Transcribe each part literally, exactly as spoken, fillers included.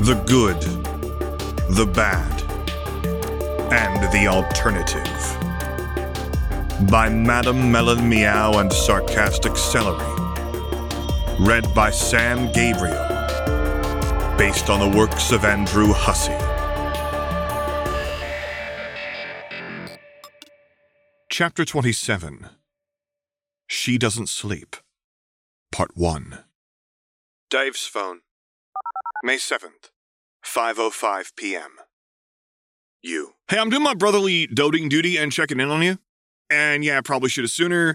The good, the bad, and the alternative. By Madam Melon Meow and Sarcastic Celery. Read by Sam Gabriel. Based on the works of Andrew Hussey. Chapter twenty-seven. She Doesn't Sleep. Part one. Dave's phone. May seventh, five oh five p.m. You. Hey, I'm doing my brotherly doting duty and checking in on you. And yeah, I probably should have sooner.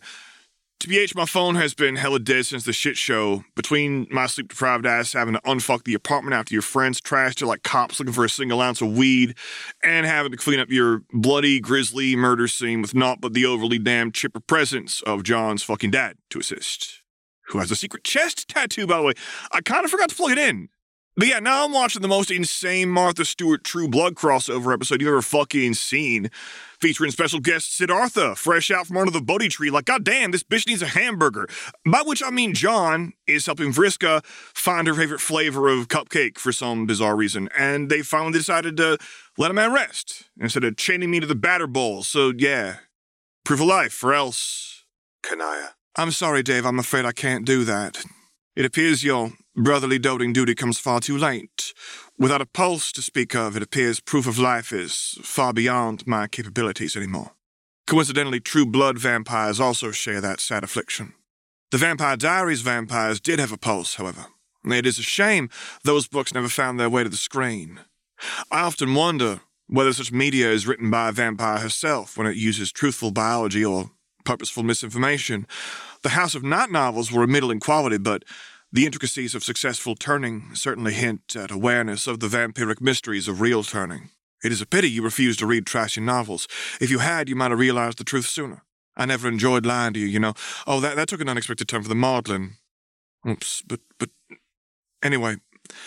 T B H, my phone has been hella dead since the shit show. Between my sleep-deprived ass having to unfuck the apartment after your friends trashed it like cops looking for a single ounce of weed, and having to clean up your bloody, grisly murder scene with naught but the overly damn chipper presence of John's fucking dad to assist. Who has a secret chest tattoo, by the way. I kind of forgot to plug it in. But yeah, now I'm watching the most insane Martha Stewart True Blood crossover episode you've ever fucking seen, featuring special guest Siddhartha, fresh out from under the Bodhi tree, like, goddamn, this bitch needs a hamburger. By which I mean John is helping Vriska find her favorite flavor of cupcake for some bizarre reason, and they finally decided to let a man rest, instead of chaining me to the batter bowl, so yeah, proof of life, or else... Kanaya. I'm sorry, Dave, I'm afraid I can't do that. It appears your brotherly doting duty comes far too late. Without a pulse to speak of, it appears proof of life is far beyond my capabilities anymore. Coincidentally, True Blood vampires also share that sad affliction. The Vampire Diaries vampires did have a pulse, however. It is a shame those books never found their way to the screen. I often wonder whether such media is written by a vampire herself when it uses truthful biology or purposeful misinformation. The House of Night novels were a middling quality, but the intricacies of successful turning certainly hint at awareness of the vampiric mysteries of real turning. It is a pity you refused to read trashy novels. If you had, you might have realized the truth sooner. I never enjoyed lying to you, you know. Oh, that, that took an unexpected turn for the maudlin. Oops, but, but, anyway,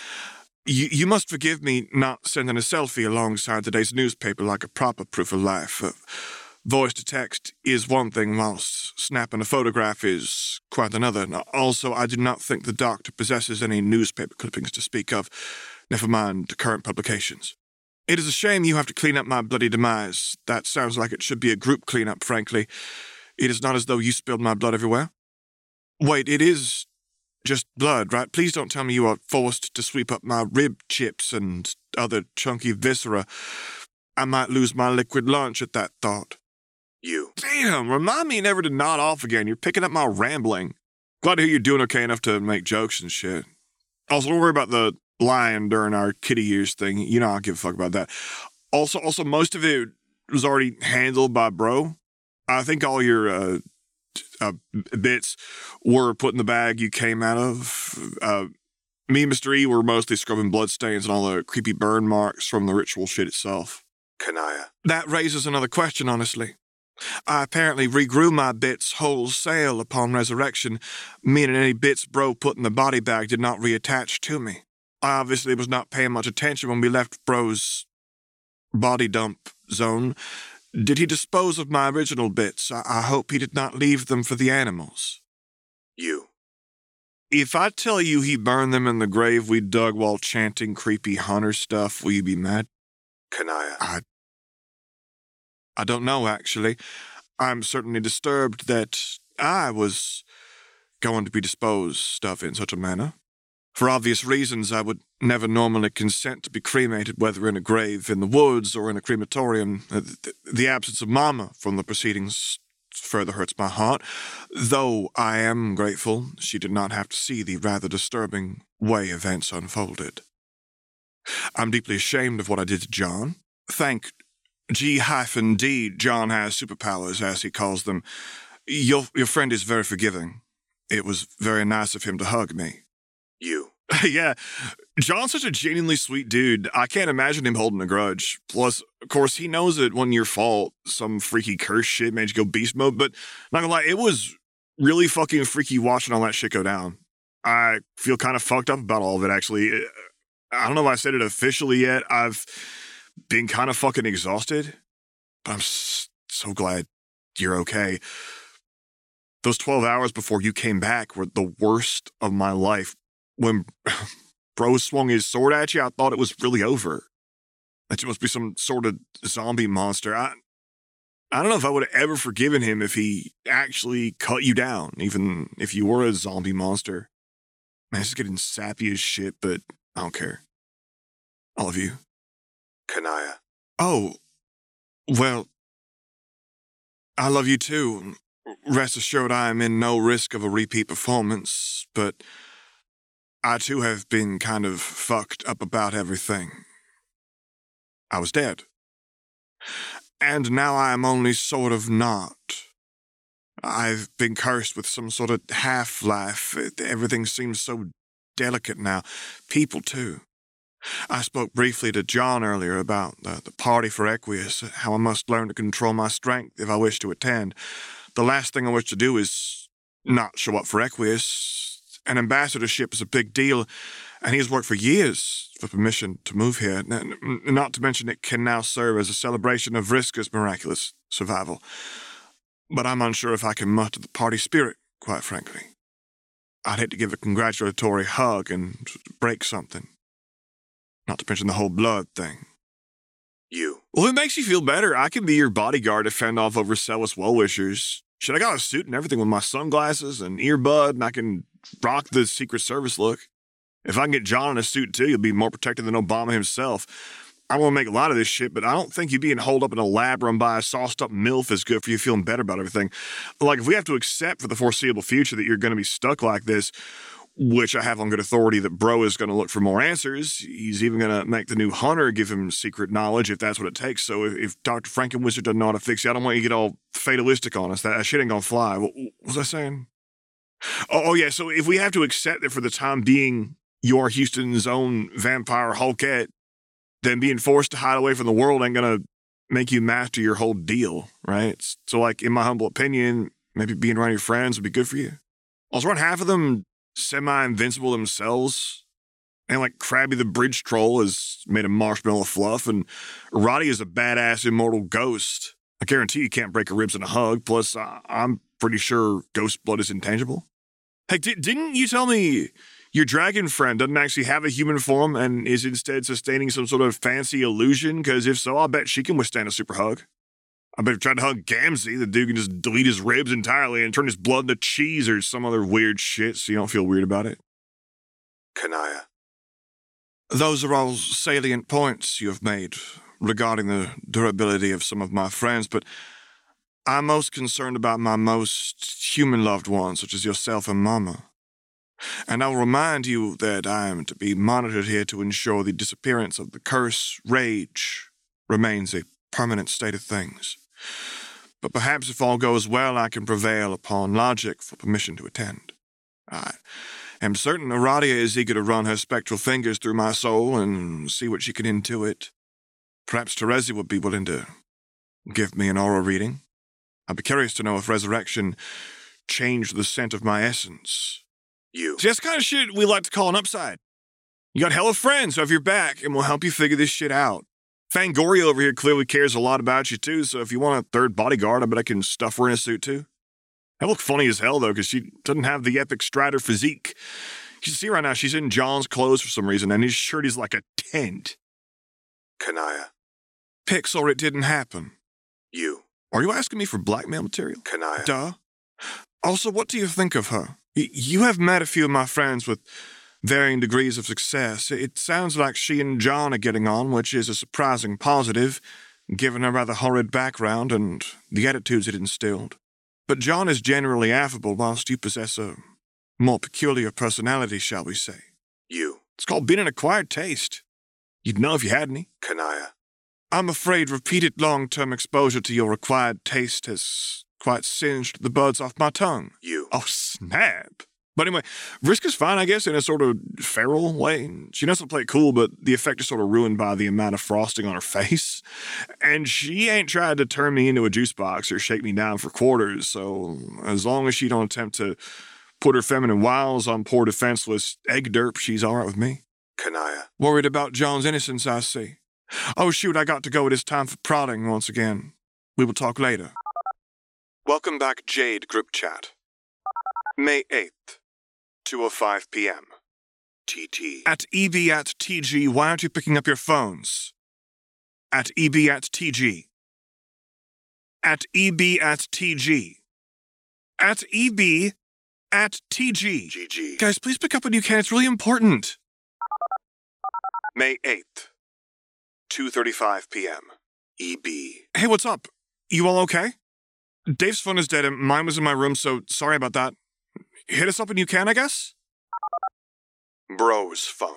you, you must forgive me not sending a selfie alongside today's newspaper like a proper proof of life. Uh, Voice to text is one thing, whilst snapping a photograph is quite another. Also, I do not think the doctor possesses any newspaper clippings to speak of, never mind current publications. It is a shame you have to clean up my bloody demise. That sounds like it should be a group cleanup, frankly. It is not as though you spilled my blood everywhere. Wait, it is just blood, right? Please don't tell me you are forced to sweep up my rib chips and other chunky viscera. I might lose my liquid lunch at that thought. You. Damn, remind me never to nod off again. You're picking up my rambling. Glad to hear you're doing okay enough to make jokes and shit. Also, don't worry about the lying during our kitty years thing. You know I don't give a fuck about that. Also, also, most of it was already handled by bro. I think all your uh, uh, bits were put in the bag you came out of. Uh, me and Mister E were mostly scrubbing bloodstains and all the creepy burn marks from the ritual shit itself. Kanaya. That raises another question, honestly. I apparently regrew my bits wholesale upon resurrection, meaning any bits bro put in the body bag did not reattach to me. I obviously was not paying much attention when we left bro's body dump zone. Did he dispose of my original bits? I, I hope he did not leave them for the animals. You. If I tell you he burned them in the grave we dug while chanting creepy hunter stuff, will you be mad? Kanaya. I I don't know, actually. I'm certainly disturbed that I was going to be disposed of in such a manner. For obvious reasons, I would never normally consent to be cremated, whether in a grave in the woods or in a crematorium. The, the absence of Mama from the proceedings further hurts my heart, though I am grateful she did not have to see the rather disturbing way events unfolded. I'm deeply ashamed of what I did to John. Thank G-D, John has superpowers, as he calls them. Your, your friend is very forgiving. It was very nice of him to hug me. You. Yeah, John's such a genuinely sweet dude. I can't imagine him holding a grudge. Plus, of course, he knows it wasn't your fault. Some freaky curse shit made you go beast mode, but not gonna lie, it was really fucking freaky watching all that shit go down. I feel kind of fucked up about all of it, actually. I don't know if I said it officially yet. I've been kind of fucking exhausted, but I'm so glad you're okay. Those twelve hours before you came back were the worst of my life when bro swung his sword at you, I thought it was really over. That you must be some sort of zombie monster. I, I don't know if I would have ever forgiven him if he actually cut you down, even if you were a zombie monster. Man, it's getting sappy as shit, but I don't care. I love you. Kanaya. Oh, well, I love you too. Rest assured I am in no risk of a repeat performance, but I too have been kind of fucked up about everything. I was dead. And now I am only sort of not. I've been cursed with some sort of half-life. Everything seems so delicate now. People, too. I spoke briefly to John earlier about the, the party for Equius, how I must learn to control my strength if I wish to attend. The last thing I wish to do is not show up for Equius. An ambassadorship is a big deal, and he has worked for years for permission to move here. Not to mention it can now serve as a celebration of Vriska's miraculous survival. But I'm unsure if I can muster the party spirit, quite frankly. I'd hate to give a congratulatory hug and break something. Not to mention the whole blood thing. You. Well, if it makes you feel better, I can be your bodyguard to fend off overzealous well-wishers. Shit, I got a suit and everything with my sunglasses and earbud, and I can rock the Secret Service look. If I can get John in a suit too, you'll be more protected than Obama himself. I want to make a lot of this shit, but I don't think you being holed up in a lab run by a sauced-up MILF is good for you feeling better about everything. Like, if we have to accept for the foreseeable future that you're going to be stuck like this, which I have on good authority that Bro is going to look for more answers, he's even going to make the new Hunter give him secret knowledge if that's what it takes. So if, if Doctor Frankenwizard doesn't know how to fix you, I don't want you to get all fatalistic on us. That, that shit ain't going to fly. What, what was I saying? Oh, oh, yeah, so if we have to accept that for the time being, you're Houston's own vampire Hulkette, then being forced to hide away from the world ain't gonna make you master your whole deal, right? So, like, in my humble opinion, maybe being around your friends would be good for you. Also, aren't half of them semi-invincible themselves? And, like, Krabby the Bridge Troll is made of marshmallow fluff, and Roddy is a badass immortal ghost. I guarantee you can't break her ribs in a hug, plus uh, I'm pretty sure ghost blood is intangible. Hey, di- didn't you tell me your dragon friend doesn't actually have a human form and is instead sustaining some sort of fancy illusion? Because if so, I bet she can withstand a super hug. I bet if you tried to hug Gamzee, the dude can just delete his ribs entirely and turn his blood into cheese or some other weird shit so you don't feel weird about it. Kanaya. Those are all salient points you have made regarding the durability of some of my friends, but I'm most concerned about my most human loved ones, such as yourself and Mama. And I'll remind you that I am to be monitored here to ensure the disappearance of the curse rage remains a permanent state of things. But perhaps if all goes well, I can prevail upon logic for permission to attend. I am certain Aradia is eager to run her spectral fingers through my soul and see what she can intuit. Perhaps Terezi would be willing to give me an aura reading. I'd be curious to know if resurrection changed the scent of my essence. You. See, that's the kind of shit we like to call an upside. You got hella friends who have your back and will help you figure this shit out. Fangoria over here clearly cares a lot about you too, so if you want a third bodyguard, I bet I can stuff her in a suit too. I look funny as hell though, because she doesn't have the epic Strider physique. You can see right now she's in John's clothes for some reason, and his shirt is like a tent. Kanaya. Pixel, it didn't happen. You. Are you asking me for blackmail material? Kanaya. Duh. Also, what do you think of her? Y- you have met a few of my friends with varying degrees of success. It sounds like she and John are getting on, which is a surprising positive, given her rather horrid background and the attitudes it instilled. But John is generally affable, whilst you possess a more peculiar personality, shall we say. You. It's called being an acquired taste. You'd know if you had any. Kanaya. I'm afraid repeated long-term exposure to your acquired taste has quite singed the buds off my tongue. You. Oh, snap. But anyway, Vriska's fine, I guess, in a sort of feral way. She knows how to play it cool, but the effect is sort of ruined by the amount of frosting on her face. And she ain't tried to turn me into a juice box or shake me down for quarters, so as long as she don't attempt to put her feminine wiles on poor defenseless egg derp, she's all right with me. Kanaya. Worried about John's innocence, I see. Oh, shoot, I got to go. It is time for prodding once again. We will talk later. Welcome back, Jade Group Chat. May eighth, two oh five p.m. T T. At E B at T G, why aren't you picking up your phones? At E B at T G. At E B at T G. At E B at T G. G G. Guys, please pick up when you can. It's really important. May eighth, two thirty-five p.m. E B. Hey, what's up? You all okay? Dave's phone is dead and mine was in my room, so sorry about that. Hit us up when you can, I guess? Bro's phone.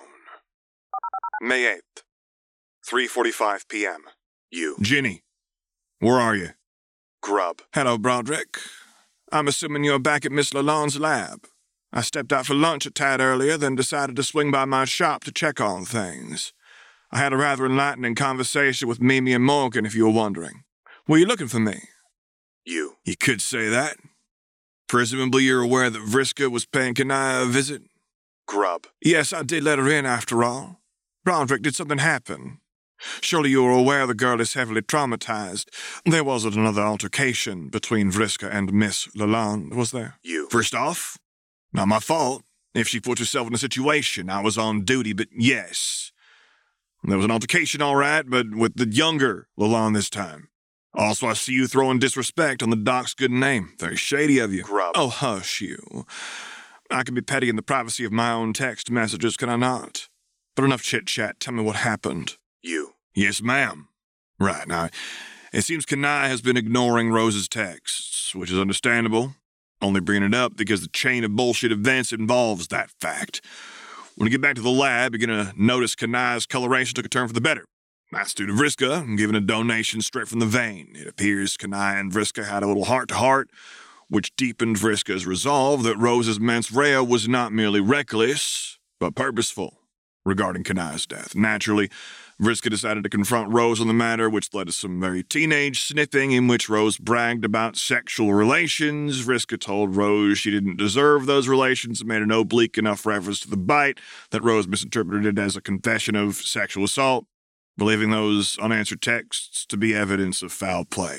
May eighth, three forty-five p.m. You. Ginny, where are you? Grub. Hello, Broderick. I'm assuming you're back at Miss Lalonde's lab. I stepped out for lunch a tad earlier, then decided to swing by my shop to check on things. I had a rather enlightening conversation with Mimi and Morgan, if you were wondering. Were you looking for me? You. You could say that. Presumably you're aware that Vriska was paying Kanaya a visit? Grub. Yes, I did let her in after all. Broderick, did something happen? Surely you are aware the girl is heavily traumatized. There wasn't another altercation between Vriska and Miss Lalonde, was there? You. First off, not my fault. If she put herself in a situation, I was on duty, but yes. There was an altercation, all right, but with the younger Lalonde this time. Also, I see you throwing disrespect on the doc's good name. Very shady of you. Grub. Oh, hush you. I can be petty in the privacy of my own text messages, can I not? But enough chit-chat. Tell me what happened. You. Yes, ma'am. Right, now, it seems Kanai has been ignoring Rose's texts, which is understandable. Only bringing it up because the chain of bullshit events involves that fact. When you get back to the lab, you're going to notice Kanai's coloration took a turn for the better. That's due to Vriska, giving a donation straight from the vein. It appears Kanai and Vriska had a little heart-to-heart, which deepened Vriska's resolve that Rose's mens rea was not merely reckless, but purposeful regarding Kanai's death. Naturally, Vriska decided to confront Rose on the matter, which led to some very teenage snipping in which Rose bragged about sexual relations. Vriska told Rose she didn't deserve those relations and made an oblique enough reference to the bite that Rose misinterpreted it as a confession of sexual assault, believing those unanswered texts to be evidence of foul play.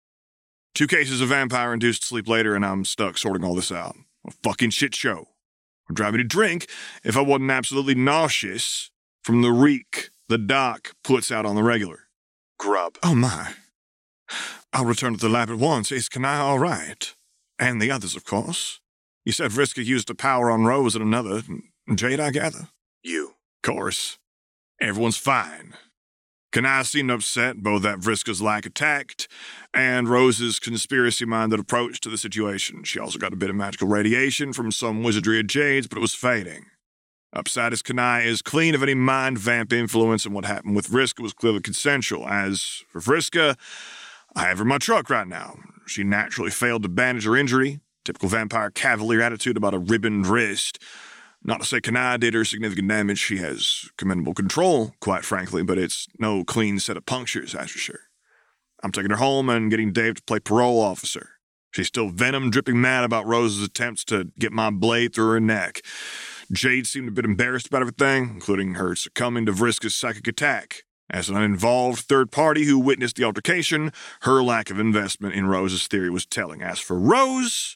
Two cases of vampire-induced sleep later, and I'm stuck sorting all this out. A fucking shit show. Would drive me to drink if I wasn't absolutely nauseous from the reek the doc puts out on the regular. Grub. Oh my. I'll return to the lab at once. Is Kanai all right? And the others, of course. You said Vriska used a power on Rose and another. Jade, I gather? You. Of course. Everyone's fine. Kanai seemed upset, both at Vriska's lack of tact and Rose's conspiracy-minded approach to the situation. She also got a bit of magical radiation from some wizardry of Jade's, but it was fading. Upside as Kanai is clean of any mind vamp influence, and what happened with Vriska was clearly consensual. As for Vriska, I have her in my truck right now. She naturally failed to bandage her injury. Typical vampire cavalier attitude about a ribboned wrist. Not to say Kanai did her significant damage. She has commendable control, quite frankly, but it's no clean set of punctures, that's for sure. I'm taking her home and getting Dave to play parole officer. She's still venom-dripping mad about Rose's attempts to get my blade through her neck. Jade seemed a bit embarrassed about everything, including her succumbing to Vriska's psychic attack. As an uninvolved third party who witnessed the altercation, her lack of investment in Rose's theory was telling. As for Rose,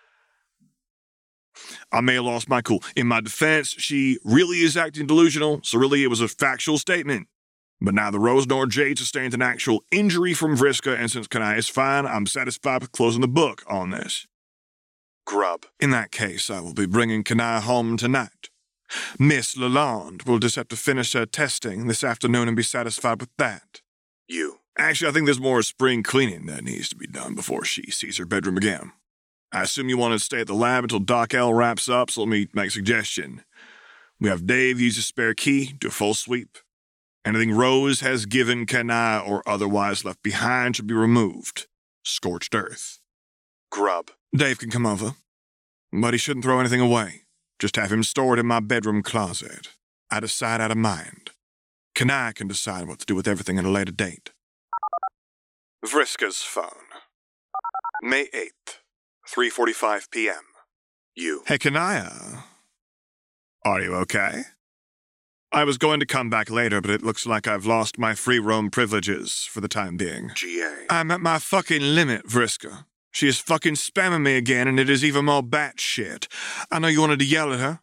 I may have lost my cool. In my defense, she really is acting delusional, so really it was a factual statement. But neither Rose nor Jade sustained an actual injury from Vriska, and since Kanai is fine, I'm satisfied with closing the book on this. Grub. In that case, I will be bringing Kanai home tonight. Miss Lalonde will just have to finish her testing this afternoon and be satisfied with that. You. Actually, I think there's more spring cleaning that needs to be done before she sees her bedroom again. I assume you want to stay at the lab until Doc L wraps up, so let me make a suggestion. We have Dave use his spare key, do a full sweep. Anything Rose has given Kanai or otherwise left behind should be removed. Scorched earth. Grub. Dave can come over, but he shouldn't throw anything away. Just have him stored in my bedroom closet. Out of sight, out of mind. Kanai can decide what to do with everything at a later date. Vriska's phone. May eighth, three forty-five p.m. You. Hey, Kanaya. Are you okay? I was going to come back later, but it looks like I've lost my free roam privileges for the time being. G A. I'm at my fucking limit, Vriska. She is fucking spamming me again, and it is even more batshit. I know you wanted to yell at her.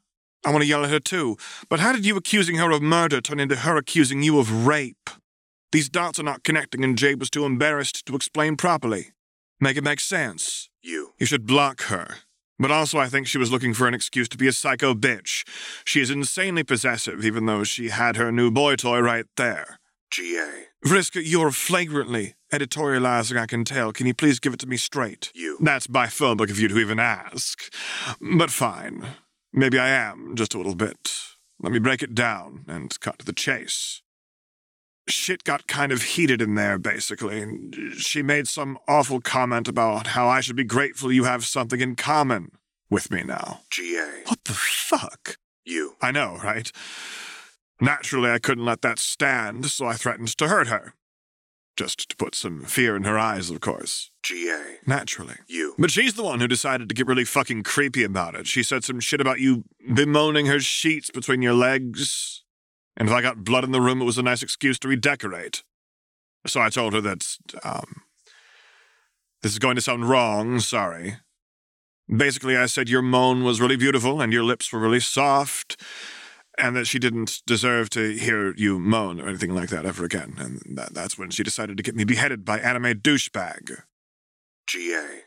I want to yell at her too. But how did you accusing her of murder turn into her accusing you of rape? These dots are not connecting and Jade was too embarrassed to explain properly. Make it make sense. You. You should block her. But also I think she was looking for an excuse to be a psycho bitch. She is insanely possessive, even though she had her new boy toy right there. G A. Vriska, you're flagrantly editorializing, I can tell. Can you please give it to me straight? You. That's biphobic of you to even ask. But fine. Maybe I am, just a little bit. Let me break it down and cut to the chase. Shit got kind of heated in there, basically. She made some awful comment about how I should be grateful you have something in common with me now. G A. What the fuck? You. I know, right? Naturally, I couldn't let that stand, so I threatened to hurt her. Just to put some fear in her eyes, of course. G A. Naturally. You. But she's the one who decided to get really fucking creepy about it. She said some shit about you bemoaning her sheets between your legs. And if I got blood in the room, it was a nice excuse to redecorate. So I told her that, um... this is going to sound wrong, sorry. Basically, I said your moan was really beautiful and your lips were really soft, and that she didn't deserve to hear you moan or anything like that ever again. And that, that's when she decided to get me beheaded by anime douchebag. G A.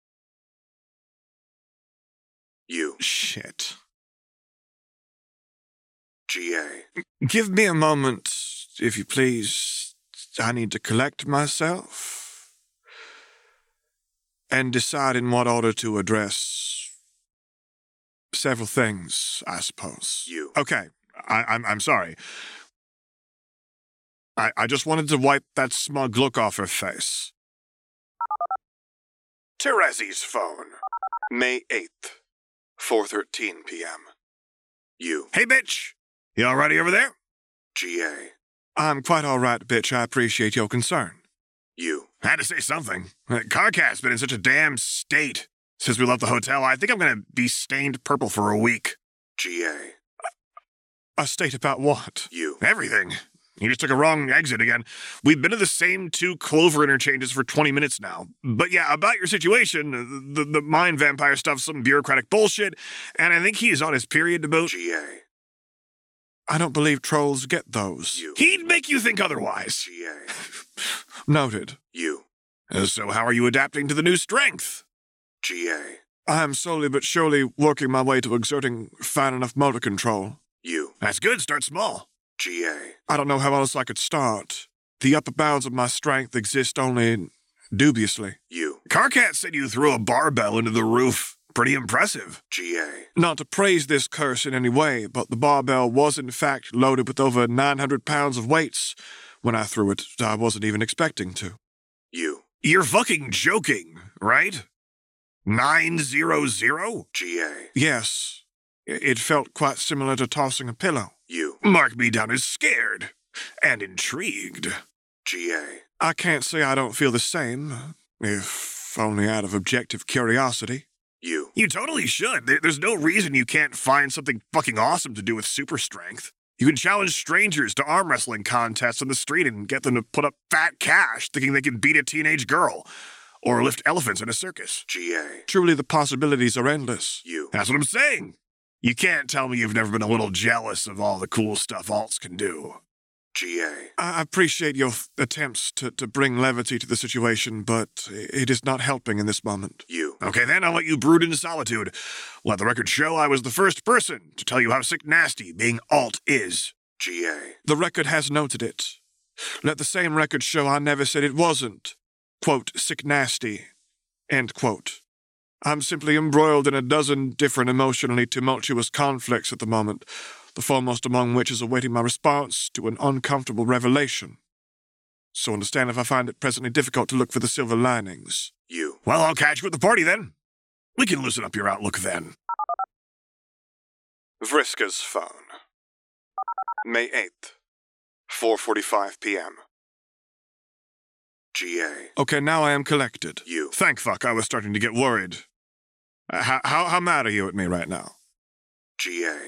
You. Shit. G A. Give me a moment, if you please. I need to collect myself and decide in what order to address several things, I suppose. You. Okay, I, I'm I'm sorry. I, I just wanted to wipe that smug look off her face. Terezi's phone. May eighth, four thirteen p.m. You. Hey, bitch! You all righty over there? G A. I'm quite all right, bitch. I appreciate your concern. You. I had to say something. Carcat's been in such a damn state since we left the hotel. I think I'm going to be stained purple for a week. G A. A state about what? You. Everything. You just took a wrong exit again. We've been to the same two Clover interchanges for twenty minutes now. But yeah, about your situation, the, the mind vampire stuff's some bureaucratic bullshit, and I think he's on his period to boot. G A. I don't believe trolls get those. You. He'd make you think otherwise. G A. Noted. You. Uh, So how are you adapting to the new strength? G A. I'm slowly but surely working my way to exerting fine enough motor control. You. That's good, start small. G A. I don't know how else I could start. The upper bounds of my strength exist only dubiously. You. Carcat said you threw a barbell into the roof. Pretty impressive. G A. Not to praise this curse in any way, but the barbell was in fact loaded with over nine hundred pounds of weights. When I threw it, I wasn't even expecting to. You. You're fucking joking, right? Nine zero zero? G A. Yes. I- It felt quite similar to tossing a pillow. You. Mark me down as scared and intrigued. G A. I can't say I don't feel the same, if only out of objective curiosity. You. You totally should. There- There's no reason you can't find something fucking awesome to do with super strength. You can challenge strangers to arm wrestling contests on the street and get them to put up fat cash thinking they can beat a teenage girl. Or lift elephants in a circus. G A. Truly, the possibilities are endless. You. That's what I'm saying. You can't tell me you've never been a little jealous of all the cool stuff alts can do. G A. I appreciate your th- attempts to, to bring levity to the situation, but it is not helping in this moment. You. Okay, then I'll let you brood in solitude. Let the record show I was the first person to tell you how sick nasty being alt is. G A. The record has noted it. Let the same record show I never said it wasn't, quote, sick nasty, end quote. I'm simply embroiled in a dozen different emotionally tumultuous conflicts at the moment, the foremost among which is awaiting my response to an uncomfortable revelation. So understand if I find it presently difficult to look for the silver linings. You. Well, I'll catch you at the party then. We can loosen up your outlook then. Vriska's phone. May eighth, four forty-five p.m. G A. Okay, now I am collected. You. Thank fuck, I was starting to get worried. Uh, how, how, how mad are you at me right now? G A.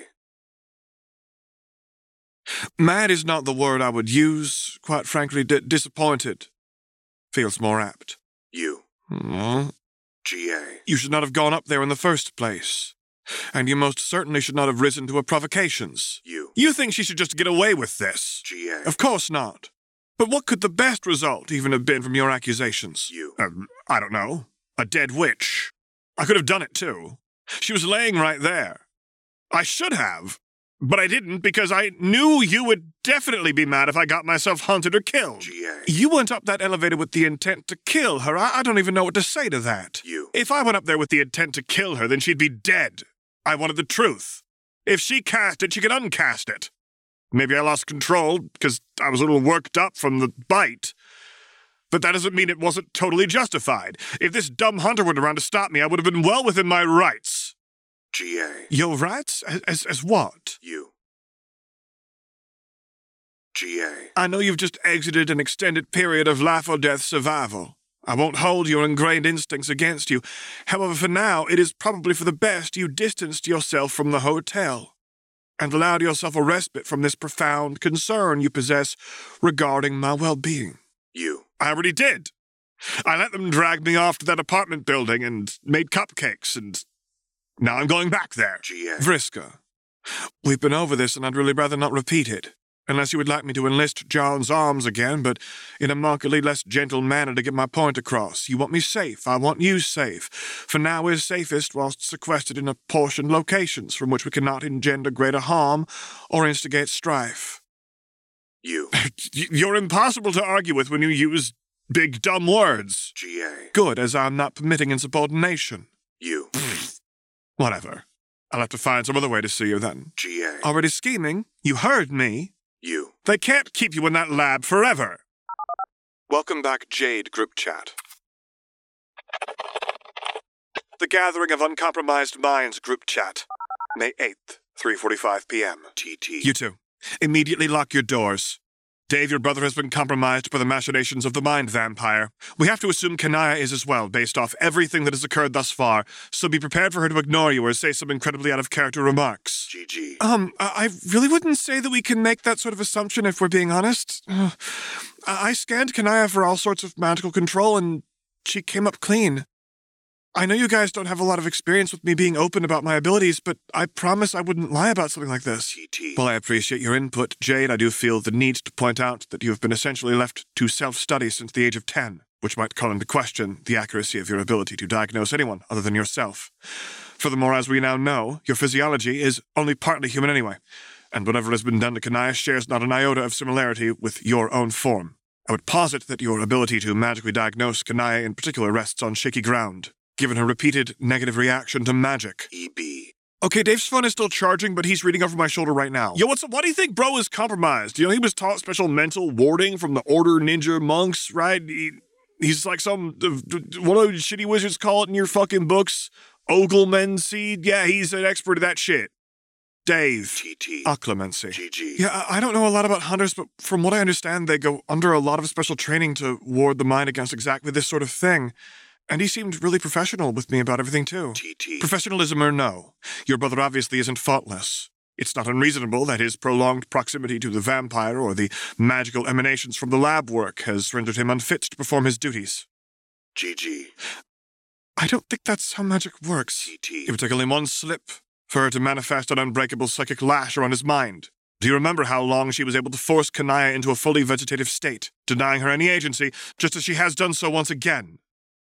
Mad is not the word I would use. Quite frankly, d- disappointed feels more apt. You. Hmm. G A. You should not have gone up there in the first place. And you most certainly should not have risen to her provocations. U. You think she should just get away with this? G A. Of course not. But what could the best result even have been from your accusations? U. Um, I don't know. A dead witch. I could have done it too. She was laying right there. I should have. But I didn't because I knew you would definitely be mad if I got myself hunted or killed. G A. You went up that elevator with the intent to kill her. I, I don't even know what to say to that. U. If I went up there with the intent to kill her, then she'd be dead. I wanted the truth. If she cast it, she could uncast it. Maybe I lost control because I was a little worked up from the bite. But that doesn't mean it wasn't totally justified. If this dumb hunter were around to stop me, I would have been well within my rights. G A. Your rights? As, as, as what? U. G A. I know you've just exited an extended period of life or death survival. I won't hold your ingrained instincts against you. However, for now, it is probably for the best you distanced yourself from the hotel and allowed yourself a respite from this profound concern you possess regarding my well-being. U. I already did. I let them drag me off to that apartment building and made cupcakes, and now I'm going back there. G A. Vriska, we've been over this, and I'd really rather not repeat it. Unless you would like me to enlist John's arms again, but in a markedly less gentle manner to get my point across. You want me safe. I want you safe. For now we're safest whilst sequestered in apportioned locations from which we cannot engender greater harm or instigate strife. U. You're impossible to argue with when you use big, dumb words. G A. Good, as I'm not permitting insubordination. U. Whatever. I'll have to find some other way to see you then. G A. Already scheming? You heard me. U. They can't keep you in that lab forever. Welcome back, Jade Group Chat. The Gathering of Uncompromised Minds Group Chat. May eighth, three forty-five p.m. T T. You two, immediately lock your doors. Dave, your brother has been compromised by the machinations of the Mind Vampire. We have to assume Kanaya is as well, based off everything that has occurred thus far, so be prepared for her to ignore you or say some incredibly out-of-character remarks. G G. Um, I I really wouldn't say that we can make that sort of assumption if we're being honest. Uh, I scanned Kanaya for all sorts of magical control, and she came up clean. I know you guys don't have a lot of experience with me being open about my abilities, but I promise I wouldn't lie about something like this. T T. While I appreciate your input, Jade, I do feel the need to point out that you have been essentially left to self-study since the age of ten, which might call into question the accuracy of your ability to diagnose anyone other than yourself. Furthermore, as we now know, your physiology is only partly human anyway, and whatever has been done to Kanaya shares not an iota of similarity with your own form. I would posit that your ability to magically diagnose Kanaya in particular rests on shaky ground, given her repeated negative reaction to magic. E B. Okay, Dave's phone is still charging, but he's reading over my shoulder right now. Yo, what's up? Why do you think bro is compromised? You know, he was taught special mental warding from the Order Ninja Monks, right? He, he's like some, uh, what do shitty wizards call it in your fucking books? Ogleman seed? Yeah, he's an expert at that shit. Dave. T T. Occlemency. G G. Yeah, I I don't know a lot about hunters, but from what I understand, they go under a lot of special training to ward the mind against exactly this sort of thing. And he seemed really professional with me about everything, too. T T. Professionalism or no, your brother obviously isn't faultless. It's not unreasonable that his prolonged proximity to the vampire or the magical emanations from the lab work has rendered him unfit to perform his duties. G G. I don't think that's how magic works. T T. It would take only one slip for her to manifest an unbreakable psychic lash around his mind. Do you remember how long she was able to force Kanaya into a fully vegetative state, denying her any agency, just as she has done so once again?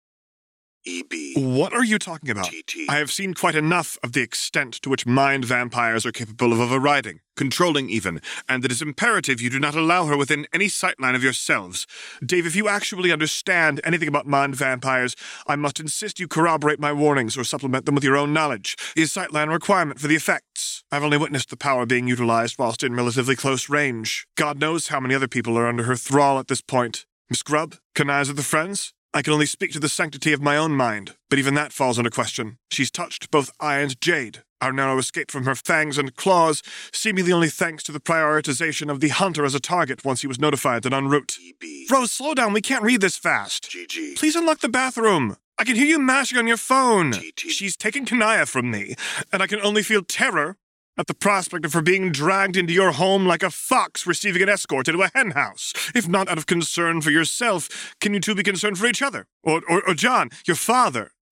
E B. What are you talking about? T T. I have seen quite enough of the extent to which mind vampires are capable of overriding, controlling even, and it is imperative you do not allow her within any sightline of yourselves. Dave, if you actually understand anything about mind vampires, I must insist you corroborate my warnings or supplement them with your own knowledge. Is sightline a requirement for the effects? I've only witnessed the power being utilized whilst in relatively close range. God knows how many other people are under her thrall at this point. Miss Grubb, Kanaya's of the friends? I can only speak to the sanctity of my own mind, but even that falls under question. She's touched both I and Jade. Our narrow escape from her fangs and claws, seemingly only thanks to the prioritization of the hunter as a target once he was notified and en route. E B. Rose, slow down. We can't read this fast. G G. Please unlock the bathroom. I can hear you mashing on your phone. T T. She's taken Kanaya from me, and I can only feel terror at the prospect of her being dragged into your home like a fox receiving an escort into a henhouse. If not out of concern for yourself, can you two be concerned for each other? Or, or, or John, your father?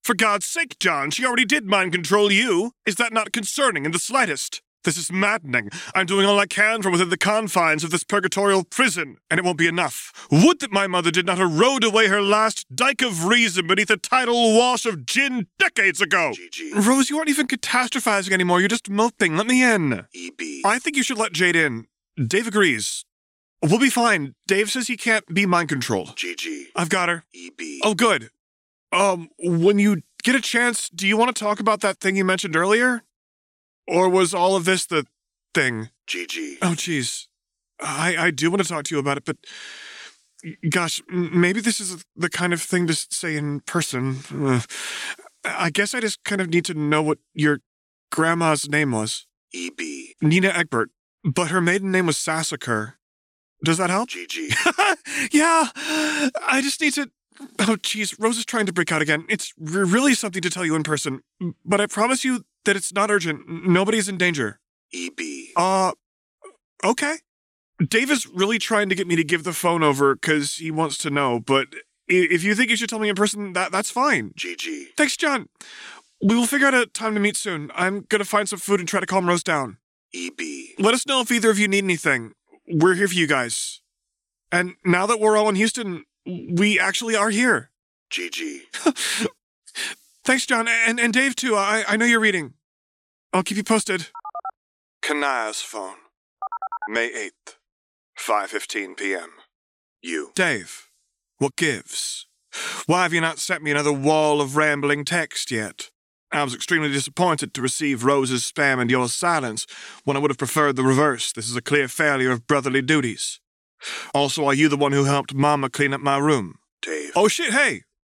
For God's sake, John, she already did mind control you. Is that not concerning in the slightest? This is maddening. I'm doing all I can from within the confines of this purgatorial prison, and it won't be enough. Would that my mother did not erode away her last dike of reason beneath a tidal wash of gin decades ago. G G. Rose, you aren't even catastrophizing anymore. You're just moping. Let me in. E B. I think you should let Jade in. Dave agrees. We'll be fine. Dave says he can't be mind controlled. G G. I've got her. E B. Oh, good. Um, when you get a chance, do you want to talk about that thing you mentioned earlier? Or was all of this the thing? G G. Oh, geez. I, I do want to talk to you about it, but gosh, m- maybe this is the kind of thing to s- say in person. Uh, I guess I just kind of need to know what your grandma's name was. E B. Nina Egbert, but her maiden name was Sassaker. Does that help? G G. Yeah, I just need to... Oh, geez, Rose is trying to break out again. It's r- really something to tell you in person, but I promise you that it's not urgent. Nobody's in danger. E B. Uh, okay. Dave is really trying to get me to give the phone over because he wants to know, but i- if you think you should tell me in person, that that's fine. G G. Thanks, John. We will figure out a time to meet soon. I'm going to find some food and try to calm Rose down. E B. Let us know if either of you need anything. We're here for you guys. And now that we're all in Houston, we actually are here. G G. Thanks, John. And, and Dave, too. I, I know you're reading. I'll keep you posted. Kanaya's phone. May eighth. five fifteen p.m. You. Dave, what gives? Why have you not sent me another wall of rambling text yet? I was extremely disappointed to receive Rose's spam and your silence when I would have preferred the reverse. This is a clear failure of brotherly duties. Also, are you the one who helped Mama clean up my room? Dave. Oh shit, hey!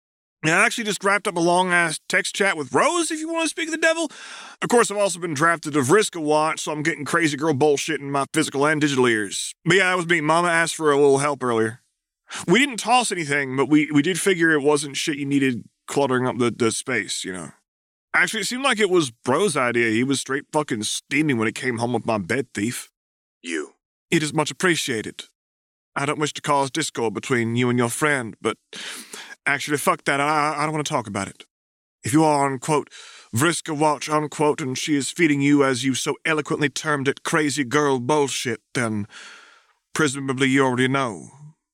I actually just wrapped up a long-ass text chat with Rose, if you want to speak of the devil. Of course, I've also been drafted to Vriska Watch, so I'm getting crazy girl bullshit in my physical and digital ears. But yeah, it was me. Mama asked for a little help earlier. We didn't toss anything, but we, we did figure it wasn't shit you needed cluttering up the, the space, you know. Actually, it seemed like it was Bro's idea. He was straight fucking steaming when he came home with my bed thief. You. It is much appreciated. I don't wish to cause discord between you and your friend, but actually, fuck that. I, I don't want to talk about it. If you are on, quote, Vriska Watch, unquote, and she is feeding you, as you so eloquently termed it, crazy girl bullshit, then presumably you already know.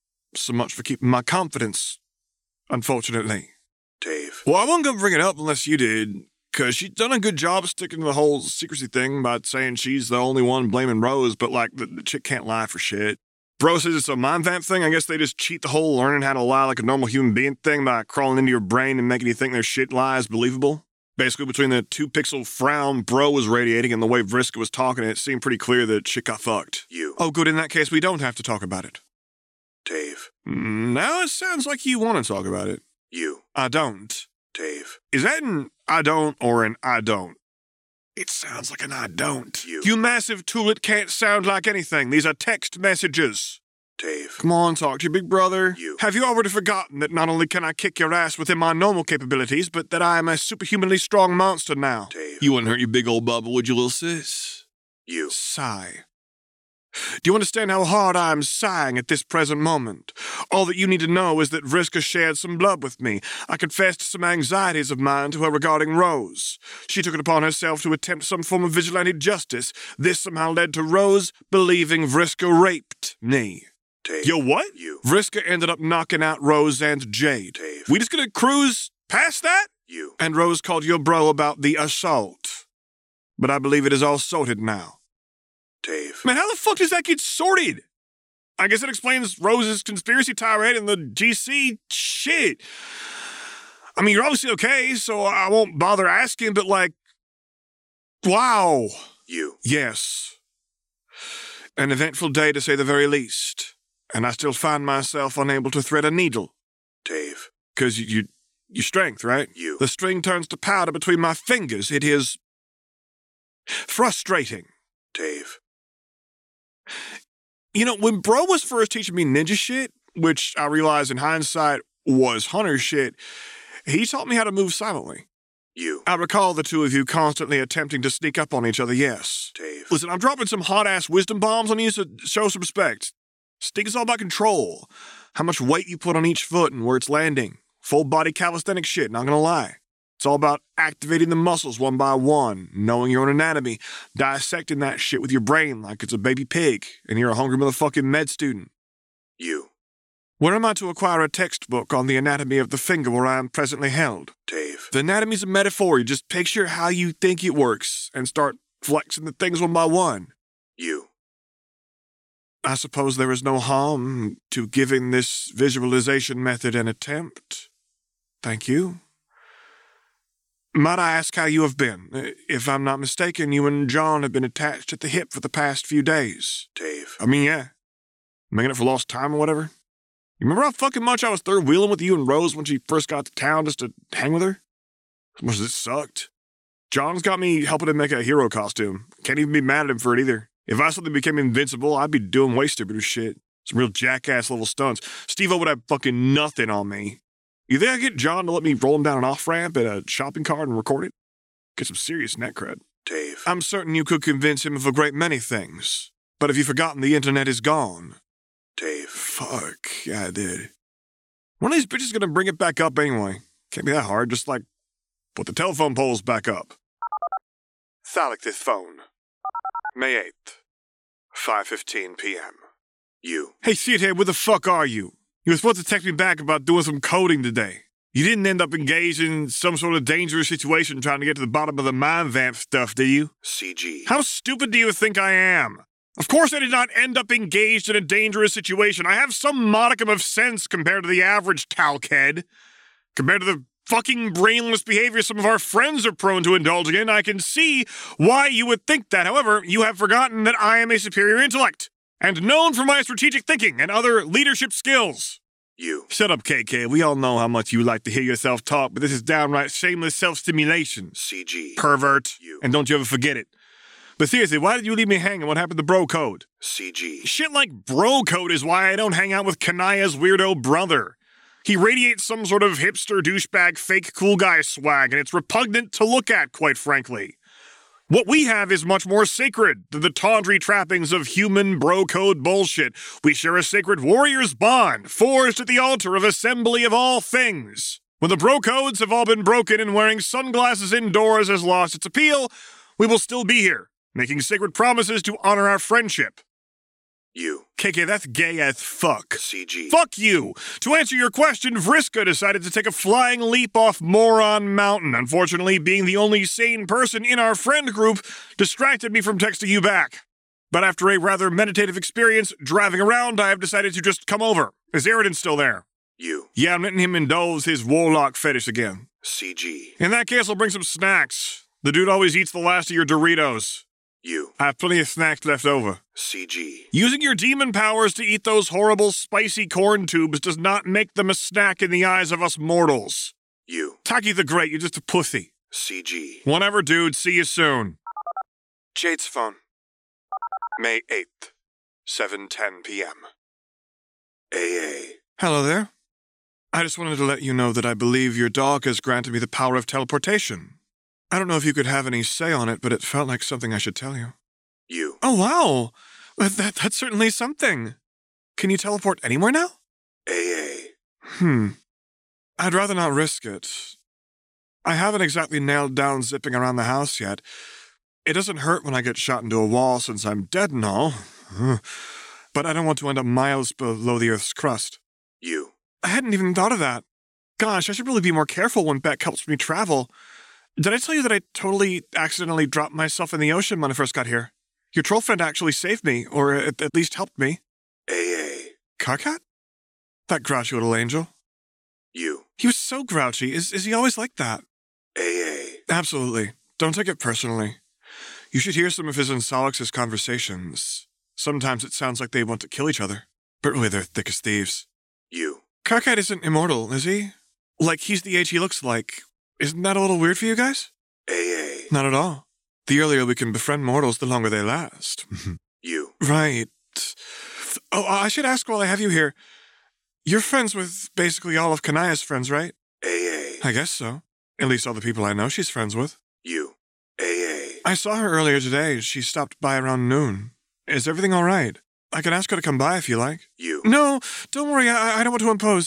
So much for keeping my confidence, unfortunately. Dave. Well, I wasn't going to bring it up unless you did, because she's done a good job sticking to the whole secrecy thing by saying she's the only one blaming Rose, but, like, the, the chick can't lie for shit. Bro says it's a mind vamp thing. I guess they just cheat the whole learning how to lie like a normal human being thing by crawling into your brain and making you think their shit lie is believable. Basically, between the two-pixel frown Bro was radiating and the way Vriska was talking, it seemed pretty clear that shit got fucked. You. Oh, good. In that case, we don't have to talk about it. Dave. Now it sounds like you want to talk about it. You. I don't. Dave. Is that an I don't or an I don't? It sounds like an I don't. You. You massive tool, it can't sound like anything. These are text messages. Dave. Come on, talk to your big brother. You. Have you already forgotten that not only can I kick your ass within my normal capabilities, but that I am a superhumanly strong monster now? Dave. You wouldn't hurt your big old bubba, would you, little sis? You. Sigh. Do you understand how hard I am sighing at this present moment? All that you need to know is that Vriska shared some blood with me. I confessed some anxieties of mine to her regarding Rose. She took it upon herself to attempt some form of vigilante justice. This somehow led to Rose believing Vriska raped me. Dave. Yo, what? You. Vriska ended up knocking out Rose and Jade. Dave. We just gonna cruise past that? You. And Rose called your bro about the assault. But I believe it is all sorted now. Dave. Man, how the fuck does that get sorted? I guess it explains Rose's conspiracy tirade and the G C shit. I mean, you're obviously okay, so I won't bother asking, but like, wow. You. Yes. An eventful day to say the very least. And I still find myself unable to thread a needle. Dave. Because you, you, your strength, right? You. The string turns to powder between my fingers. It is frustrating. Dave. You know, when Bro was first teaching me ninja shit, which I realize in hindsight was Hunter shit, he taught me how to move silently. You. I recall the two of you constantly attempting to sneak up on each other, yes. Dave. Listen, I'm dropping some hot-ass wisdom bombs on you, so show some respect. Sneak is all about control. How much weight you put on each foot and where it's landing. Full-body calisthenic shit, not gonna lie. It's all about activating the muscles one by one, knowing your own anatomy, dissecting that shit with your brain like it's a baby pig, and you're a hungry motherfucking med student. You. Where am I to acquire a textbook on the anatomy of the finger where I am presently held? Dave. The anatomy's a metaphor. You just picture how you think it works and start flexing the things one by one. You. I suppose there is no harm to giving this visualization method an attempt. Thank you. Might I ask how you have been? If I'm not mistaken, you and John have been attached at the hip for the past few days. Dave. I mean, yeah. Making it for lost time or whatever. You remember how fucking much I was third-wheeling with you and Rose when she first got to town just to hang with her? As much as it sucked. John's got me helping him make a hero costume. Can't even be mad at him for it either. If I suddenly became invincible, I'd be doing way stupider shit. Some real jackass-level stunts. Steve-O would have fucking nothing on me. You think I get John to let me roll him down an off-ramp in a shopping cart and record it? Get some serious net cred. Dave. I'm certain you could convince him of a great many things. But have you forgotten the internet is gone? Dave. Fuck, yeah, I did. One of these bitches is gonna bring it back up anyway. Can't be that hard, just like put the telephone poles back up. Thalictith phone. May eighth, five fifteen p.m. You. Hey, shithead, where the fuck are you? You were supposed to text me back about doing some coding today. You didn't end up engaged in some sort of dangerous situation trying to get to the bottom of the mind vamp stuff, did you? C G. How stupid do you think I am? Of course I did not end up engaged in a dangerous situation. I have some modicum of sense compared to the average talkhead. Compared to the fucking brainless behavior some of our friends are prone to indulging in, I can see why you would think that. However, you have forgotten that I am a superior intellect, and known for my strategic thinking and other leadership skills. You. Shut up, K K. We all know how much you like to hear yourself talk, but this is downright shameless self-stimulation. C G. Pervert. You. And don't you ever forget it. But seriously, why did you leave me hanging? What happened to bro code? C G. Shit like bro code is why I don't hang out with Kanaya's weirdo brother. He radiates some sort of hipster douchebag fake cool guy swag, and it's repugnant to look at, quite frankly. What we have is much more sacred than the tawdry trappings of human bro code bullshit. We share a sacred warrior's bond, forged at the altar of assembly of all things. When the bro codes have all been broken and wearing sunglasses indoors has lost its appeal, we will still be here, making sacred promises to honor our friendship. You. K K, that's gay as fuck. C G. Fuck you! To answer your question, Vriska decided to take a flying leap off Moron Mountain. Unfortunately, being the only sane person in our friend group distracted me from texting you back. But after a rather meditative experience driving around, I have decided to just come over. Is Aridin still there? You. Yeah, I'm letting him indulge his warlock fetish again. C G. In that case, I'll bring some snacks. The dude always eats the last of your Doritos. You. I have plenty of snacks left over. C G. Using your demon powers to eat those horrible spicy corn tubes does not make them a snack in the eyes of us mortals. You. Taki the Great, you're just a pussy. C G. Whatever, dude. See you soon. Jade's phone. May eighth, seven ten p.m. A A. Hello there. I just wanted to let you know that I believe your dog has granted me the power of teleportation. I don't know if you could have any say on it, but it felt like something I should tell you. You. Oh, wow. That, that's certainly something. Can you teleport anywhere now? A A. Hmm. I'd rather not risk it. I haven't exactly nailed down zipping around the house yet. It doesn't hurt when I get shot into a wall since I'm dead and all. But I don't want to end up miles below the Earth's crust. You. I hadn't even thought of that. Gosh, I should really be more careful when Beck helps me travel. Did I tell you that I totally accidentally dropped myself in the ocean when I first got here? Your troll friend actually saved me, or at, at least helped me. A A. Karkat? That grouchy little angel. You. He was so grouchy. Is, is he always like that? A A. Absolutely. Don't take it personally. You should hear some of his and Solix's conversations. Sometimes it sounds like they want to kill each other, but really they're thick as thieves. You. Karkat isn't immortal, is he? Like, he's the age he looks like. Isn't that a little weird for you guys? A A. Not at all. The earlier we can befriend mortals, the longer they last. You. Right. Oh, I should ask while I have you here. You're friends with basically all of Kanaya's friends, right? A A. I guess so. At least all the people I know she's friends with. You. A A. I saw her earlier today. She stopped by around noon. Is everything all right? I can ask her to come by if you like. You. No, don't worry. I, I don't want to impose.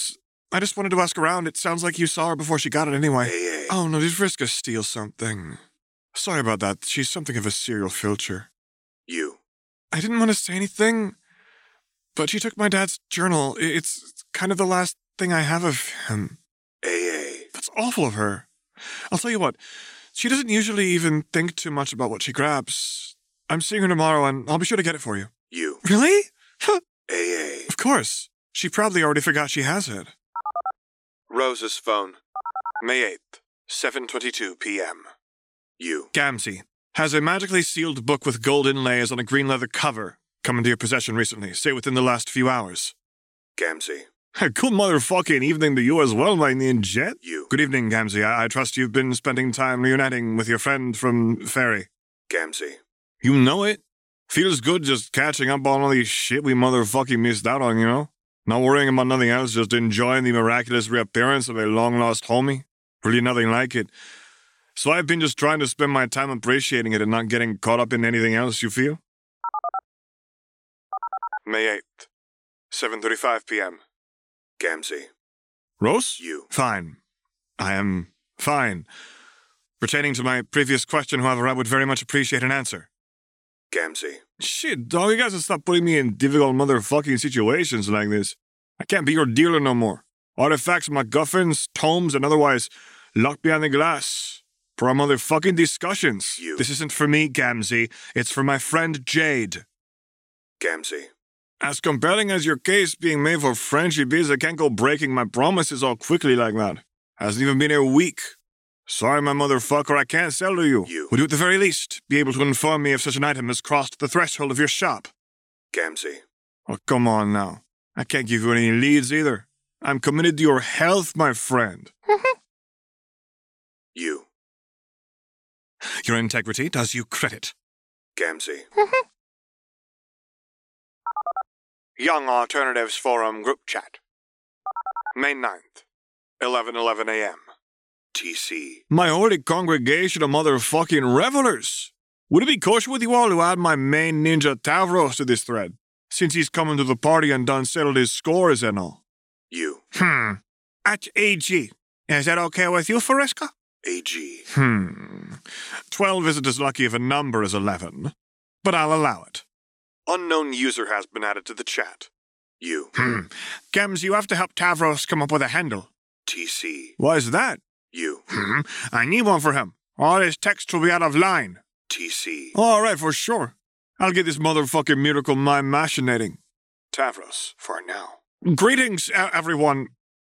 I just wanted to ask around. It sounds like you saw her before she got it anyway. A A. Oh, no, did Vriska steal something? Sorry about that. She's something of a serial filcher. U. I didn't want to say anything, but she took my dad's journal. I- It's kind of the last thing I have of him. A A. That's awful of her. I'll tell you what, she doesn't usually even think too much about what she grabs. I'm seeing her tomorrow, and I'll be sure to get it for you. U. Really? A A. Of course. She probably already forgot she has it. Rose's phone. May eighth, seven twenty-two p m U. Gamzee has a magically sealed book with gold inlays on a green leather cover come into your possession recently, say within the last few hours. Gamzee. Good motherfucking evening to you as well, my Indian jet. U. Good evening, Gamzee. I-, I trust you've been spending time reuniting with your friend from Ferry. Gamzee. You know it. Feels good just catching up on all these shit we motherfucking missed out on, you know? Not worrying about nothing else, just enjoying the miraculous reappearance of a long-lost homie. Really nothing like it. So I've been just trying to spend my time appreciating it and not getting caught up in anything else, you feel? May eighth, seven thirty-five p m Gamzee. Rose? U. Fine. I am fine. Pertaining to my previous question, however, I would very much appreciate an answer. Gamzee. Shit, dog, you guys have stopped putting me in difficult motherfucking situations like this. I can't be your dealer no more. Artifacts, MacGuffins, tomes, and otherwise locked behind the glass. For our motherfucking discussions. You. This isn't for me, Gamzee. It's for my friend Jade. Gamzee. As compelling as your case being made for friendship is, I can't go breaking my promises all quickly like that. Hasn't even been a week. Sorry, my motherfucker, I can't sell to you. You. Would you at the very least be able to inform me if such an item has crossed the threshold of your shop? Gamzee. Oh, come on now. I can't give you any leads either. I'm committed to your health, my friend. U. Your integrity does you credit. Gamzee. Young Alternatives Forum group chat. May ninth, eleven eleven a m T C. My holy congregation of motherfucking revelers! Would it be kosher with you all to add my main ninja Tavros to this thread, since he's coming to the party and done settled his scores and all? U. Hmm. At A G. Is that okay with you, Fariska? A G. Hmm. Twelve isn't as lucky of a number as eleven, but I'll allow it. Unknown user has been added to the chat. U. Hmm. Gems, you have to help Tavros come up with a handle. T C. Why is that? U. Hmm. I need one for him. All his text will be out of line. T C. All right, for sure. I'll get this motherfucking miracle mind machinating. Tavros, for now. Greetings, e- everyone.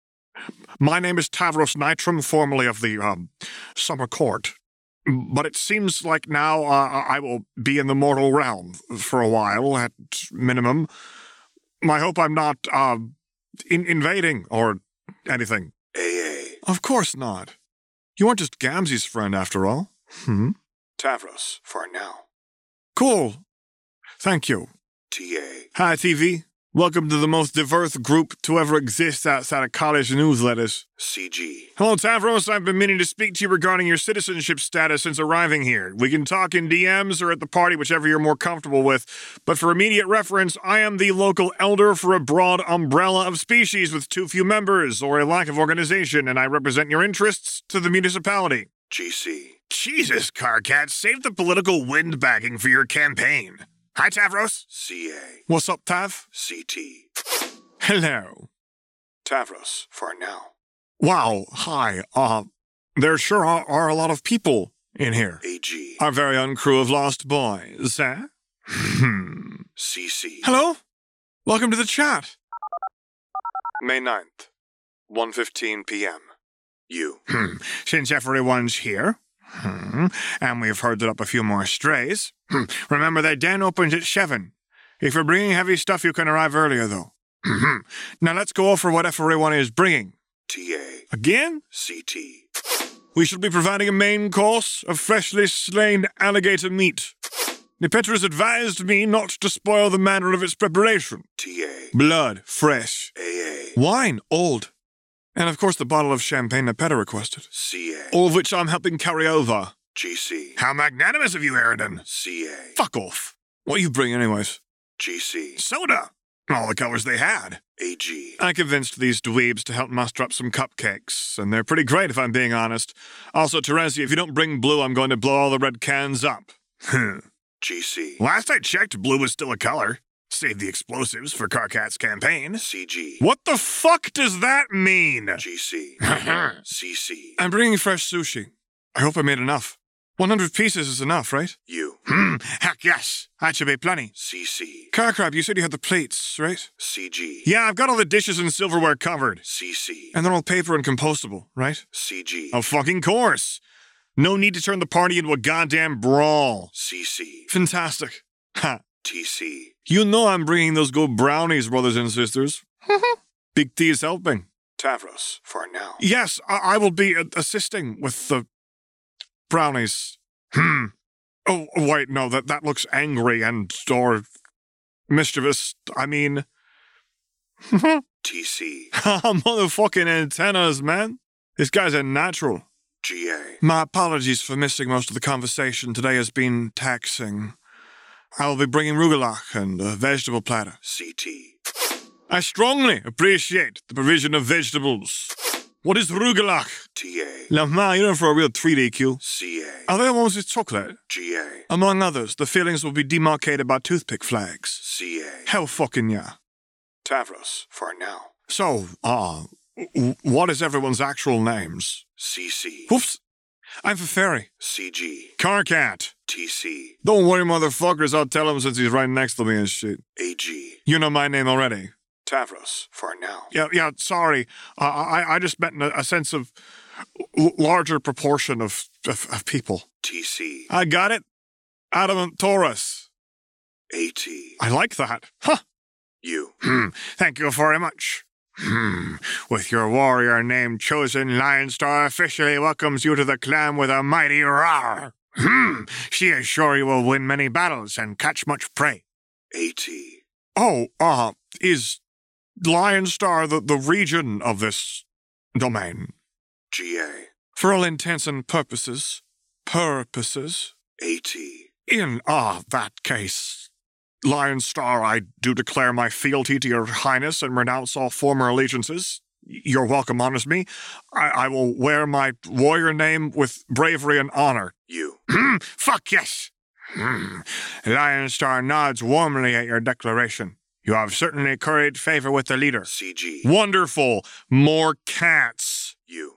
My name is Tavros Nitrum, formerly of the um, Summer Court. But it seems like now uh, I will be in the mortal realm for a while, at minimum. I hope I'm not uh, in- invading or anything. A A. Of course not. You aren't just Gamzee's friend, after all. Hmm? Tavros, for now. Cool. Thank you. T A. Hi, T V. Welcome to the most diverse group to ever exist outside of college newsletters. C G. Hello, Tavros. I've been meaning to speak to you regarding your citizenship status since arriving here. We can talk in D Ms or at the party, whichever you're more comfortable with. But for immediate reference, I am the local elder for a broad umbrella of species with too few members or a lack of organization, and I represent your interests to the municipality. G C. Jesus, Carcat, save the political windbagging for your campaign. Hi, Tavros. C A. What's up, Tav? C T. Hello. Tavros, for now. Wow, hi. Uh, there sure are, are a lot of people in here. A G. Our very own crew of lost boys, eh? Hmm. C C. Hello? Welcome to the chat. May ninth, one fifteen p m U. Hmm. Since everyone's here, hmm, and we've herded up a few more strays, hmm, remember that den opens at seven. If you're bringing heavy stuff, you can arrive earlier, though. Hmm. Now let's go over what everyone is bringing. T A. Again? C T. We shall be providing a main course of freshly slain alligator meat. Nipetra has advised me not to spoil the manner of its preparation. T A. Blood, fresh. A A. Wine, old. And of course the bottle of champagne Nipetra requested. C A. All of which I'm helping carry over. G C. How magnanimous of you, Eridan. C A. Fuck off. What do you bring anyways? G C. Soda. All the colors they had. A G. I convinced these dweebs to help muster up some cupcakes, and they're pretty great if I'm being honest. Also, Teresi, if you don't bring blue, I'm going to blow all the red cans up. G C. Last I checked, blue was still a color. Save the explosives for Karkat's campaign. C G. What the fuck does that mean? G C. C C. I'm bringing fresh sushi. I hope I made enough. one hundred pieces is enough, right? U. Hmm, heck yes. That should be plenty. C C. Carcrab, you said you had the plates, right? C G. Yeah, I've got all the dishes and silverware covered. C C. And they're all paper and compostable, right? C G. Of fucking course. No need to turn the party into a goddamn brawl. C C. Fantastic. Ha. T C. You know I'm bringing those good brownies, brothers and sisters. Big T is helping. Tavros, for now. Yes, I, I will be uh, assisting with the brownies. Hmm. Oh, wait, no, that, that looks angry and, or mischievous. I mean... T C. Motherfucking antennas, man. This guy's a natural. G A. My apologies for missing most of the conversation. Today has been taxing. I will be bringing rugelach and a vegetable platter. C T. I strongly appreciate the provision of vegetables. What is rugelach? T A. Now, ma, you're in for a real three D Q. C A. Are there ones with chocolate? G A. Among others, the fillings will be demarcated by toothpick flags. C A. Hell fucking yeah. Tavros, for now. So, uh, w- what is everyone's actual names? C C. Whoops. I'm for Fairy. C G. Carcat. T C. Don't worry, motherfuckers. I'll tell him since he's right next to me and shit. A G. You know my name already. Tavros, for now. Yeah, yeah, sorry. Uh, I, I just meant in a, a sense of l- larger proportion of, of, of people. T C. I got it. Adamant Taurus. A T. I like that. Huh. U. Hmm. Thank you very much. Hmm. With your warrior name chosen, Lionstar officially welcomes you to the clan with a mighty roar. Hmm. She is sure you will win many battles and catch much prey. A T. Oh, uh, is Lionstar the, the region of this domain? G A. For all intents and purposes. Purposes. A T. In, ah, that case, Lionstar, I do declare my fealty to your highness and renounce all former allegiances. Your welcome honors me. I, I will wear my warrior name with bravery and honor. U. Hmm, fuck yes. Hmm. Lionstar nods warmly at your declaration. You have certainly curried favor with the leader. C G. Wonderful. More cats. U.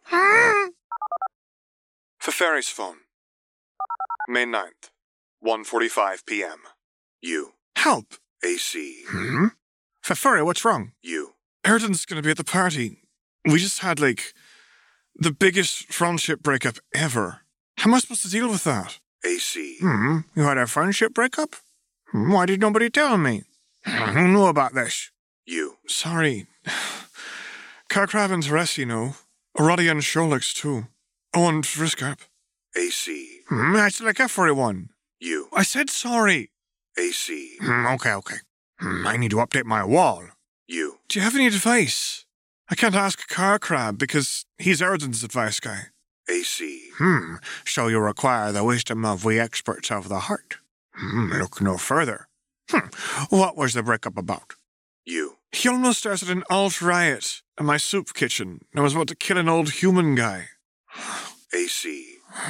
For Fairy's phone. May ninth, one forty-five p.m. U. Help. A C. Hmm? Fafuri, what's wrong? U. Ayrton's gonna be at the party. We just had, like, the biggest friendship breakup ever. How am I supposed to deal with that? A C. Hmm? You had a friendship breakup? Hmm, why did nobody tell me? Who knew about this? U. Sorry. Carcrav and Teresi know. Aradi and Sholix, too. Oh, and Friscarp. A C. Hmm, that's like everyone. U. I said sorry. A C. Hmm, okay, okay. Hmm, I need to update my wall. U. Do you have any advice? I can't ask Carcrab because he's Erden's advice guy. A C. Hmm, so you require the wisdom of we experts of the heart. Hmm, look no further. Hmm, what was the breakup about? U. He almost started an alt riot in my soup kitchen and was about to kill an old human guy. A C.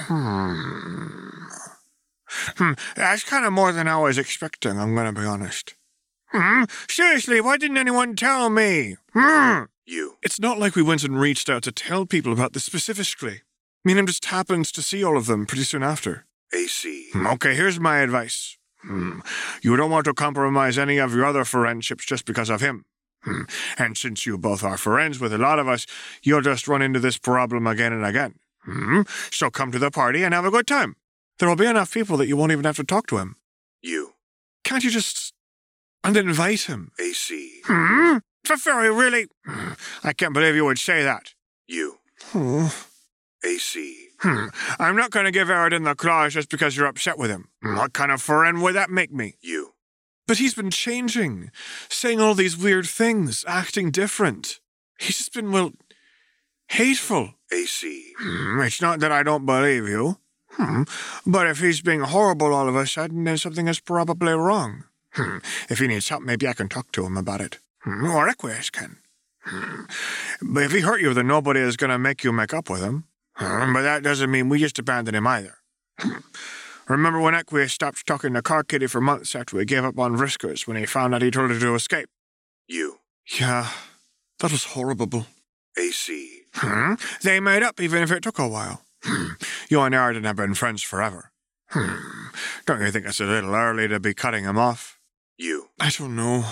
Hmm. Hmm, that's kind of more than I was expecting, I'm gonna be honest. Hmm, seriously, why didn't anyone tell me? Hmm. U. It's not like we went and reached out to tell people about this specifically. Meenam just happened to see all of them pretty soon after. A C. Hmm, okay, here's my advice. Hmm. You don't want to compromise any of your other friendships just because of him. Hmm. And since you both are friends with a lot of us, you'll just run into this problem again and again. Hmm. So come to the party and have a good time. There will be enough people that you won't even have to talk to him. U. Can't you just... and invite him? A C. Hmm? Fafuri, really? Hmm. I can't believe you would say that. U. Hmm. A C. Hmm. I'm not going to give Aridin the claws just because you're upset with him. What kind of friend would that make me? U. But he's been changing, saying all these weird things, acting different. He's just been, well, hateful. A C. Hmm. It's not that I don't believe you. Hmm. But if he's being horrible all of a sudden, then something is probably wrong. Hmm. If he needs help, maybe I can talk to him about it. Hmm. Or Equius can. Hmm. But if he hurt you, then nobody is going to make you make up with him. Hmm. But that doesn't mean we just abandon him either. Hmm. Remember when Equius stopped talking to Car Kitty for months after we gave up on Vriskers when he found out he told her to escape? U. Yeah, that was horrible. A C. Hmm. They made up even if it took a while. Hmm. You and Aridin have been friends forever. Hmm. Don't you think it's a little early to be cutting him off? U. I don't know.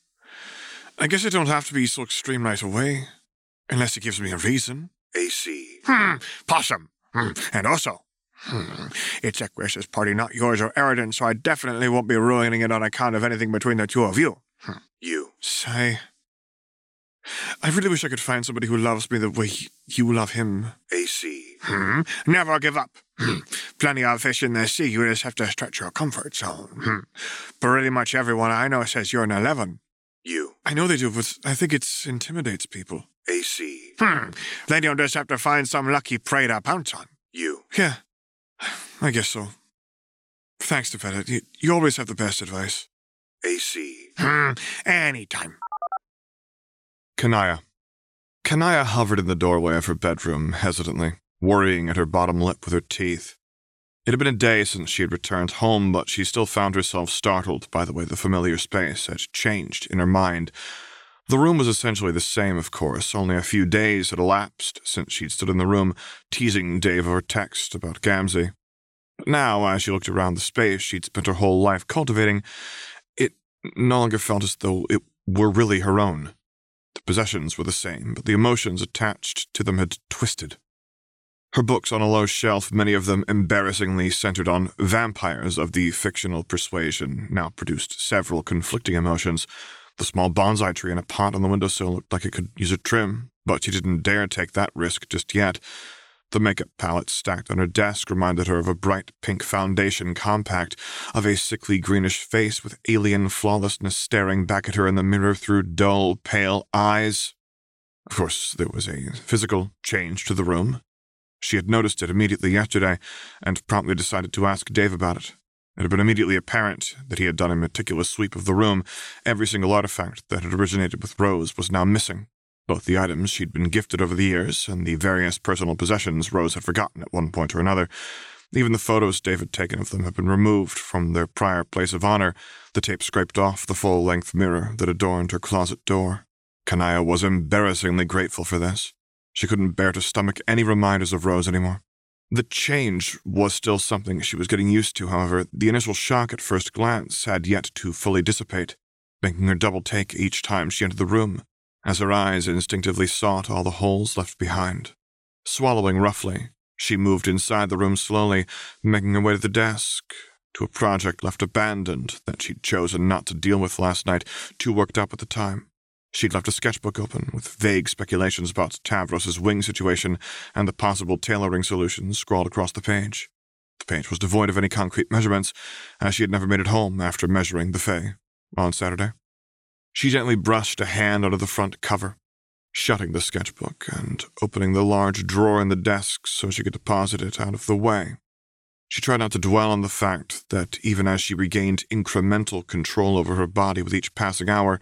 I guess it don't have to be so extreme right away. Unless he gives me a reason. A C. Hmm. Possum. Hmm. And also, hmm. it's Equius' party, not yours or Aridin, so I definitely won't be ruining it on account of anything between the two of you. Hmm. U. Sigh. I really wish I could find somebody who loves me the way you love him. A C. Hmm. Never give up. Hmm. Plenty of fish in the sea, you just have to stretch your comfort zone. Hmm. Pretty much everyone I know says you're an eleven. U. I know they do, but I think it intimidates people. A C. Hmm. Then you'll just have to find some lucky prey to pounce on. U. Yeah, I guess so. Thanks, Tefeta. You, you always have the best advice. A C. Hmm. Anytime. Kanaya. Kanaya hovered in the doorway of her bedroom, hesitantly, worrying at her bottom lip with her teeth. It had been a day since she had returned home, but she still found herself startled by the way the familiar space had changed in her mind. The room was essentially the same, of course. Only a few days had elapsed since she'd stood in the room, teasing Dave over text about Gamzee. But now, as she looked around the space she'd spent her whole life cultivating, it no longer felt as though it were really her own. The possessions were the same, but the emotions attached to them had twisted. Her books on a low shelf, many of them embarrassingly centered on vampires of the fictional persuasion, now produced several conflicting emotions. The small bonsai tree in a pot on the windowsill looked like it could use a trim, but she didn't dare take that risk just yet. The makeup palette stacked on her desk reminded her of a bright pink foundation compact, of a sickly greenish face with alien flawlessness staring back at her in the mirror through dull, pale eyes. Of course, there was a physical change to the room. She had noticed it immediately yesterday, and promptly decided to ask Dave about it. It had been immediately apparent that he had done a meticulous sweep of the room. Every single artifact that had originated with Rose was now missing. Both the items she'd been gifted over the years and the various personal possessions Rose had forgotten at one point or another. Even the photos Dave had taken of them had been removed from their prior place of honor, the tape scraped off the full-length mirror that adorned her closet door. Kanaya was embarrassingly grateful for this. She couldn't bear to stomach any reminders of Rose anymore. The change was still something she was getting used to, however. The initial shock at first glance had yet to fully dissipate, making her double take each time she entered the room, as her eyes instinctively sought all the holes left behind. Swallowing roughly, she moved inside the room slowly, making her way to the desk, to a project left abandoned that she'd chosen not to deal with last night, too worked up at the time. She'd left a sketchbook open with vague speculations about Tavros's wing situation and the possible tailoring solutions scrawled across the page. The page was devoid of any concrete measurements, as she had never made it home after measuring the Fae on Saturday. She gently brushed a hand under the front cover, shutting the sketchbook and opening the large drawer in the desk so she could deposit it out of the way. She tried not to dwell on the fact that even as she regained incremental control over her body with each passing hour,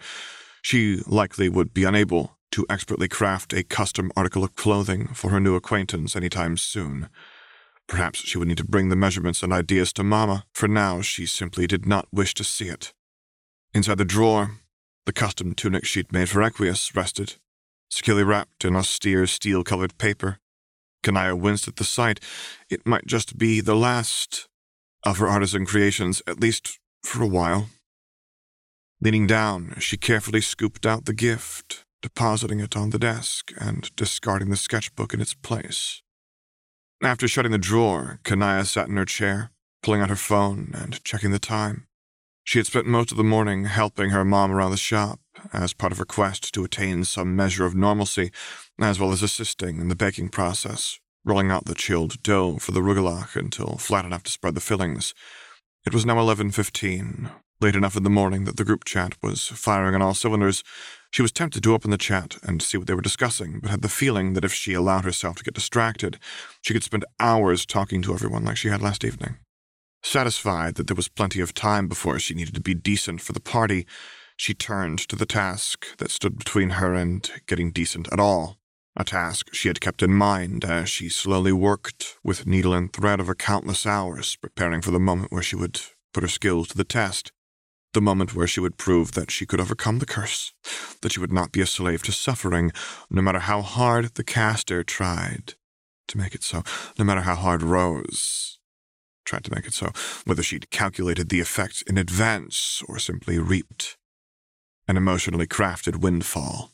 she likely would be unable to expertly craft a custom article of clothing for her new acquaintance anytime soon. Perhaps she would need to bring the measurements and ideas to Mama. For now, she simply did not wish to see it. Inside the drawer, the custom tunic she'd made for Equius rested, securely wrapped in austere steel-colored paper. Kanaya winced at the sight. It might just be the last of her artisan creations, at least for a while. Leaning down, she carefully scooped out the gift, depositing it on the desk and discarding the sketchbook in its place. After shutting the drawer, Kanaya sat in her chair, pulling out her phone and checking the time. She had spent most of the morning helping her mom around the shop as part of her quest to attain some measure of normalcy, as well as assisting in the baking process, rolling out the chilled dough for the rugelach until flat enough to spread the fillings. It was now eleven fifteen, late enough in the morning that the group chat was firing on all cylinders. She was tempted to open the chat and see what they were discussing, but had the feeling that if she allowed herself to get distracted, she could spend hours talking to everyone like she had last evening. Satisfied that there was plenty of time before she needed to be decent for the party, she turned to the task that stood between her and getting decent at all, a task she had kept in mind as she slowly worked with needle and thread over countless hours, preparing for the moment where she would put her skills to the test, the moment where she would prove that she could overcome the curse, that she would not be a slave to suffering, no matter how hard the caster tried to make it so, no matter how hard Rose tried to make it so, whether she'd calculated the effects in advance or simply reaped an emotionally crafted windfall.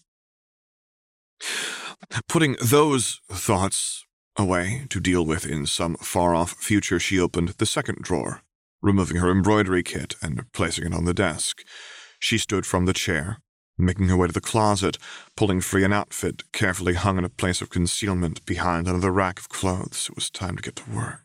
Putting those thoughts away to deal with in some far-off future, she opened the second drawer, removing her embroidery kit and placing it on the desk. She stood from the chair, making her way to the closet, pulling free an outfit carefully hung in a place of concealment behind another rack of clothes. It was time to get to work.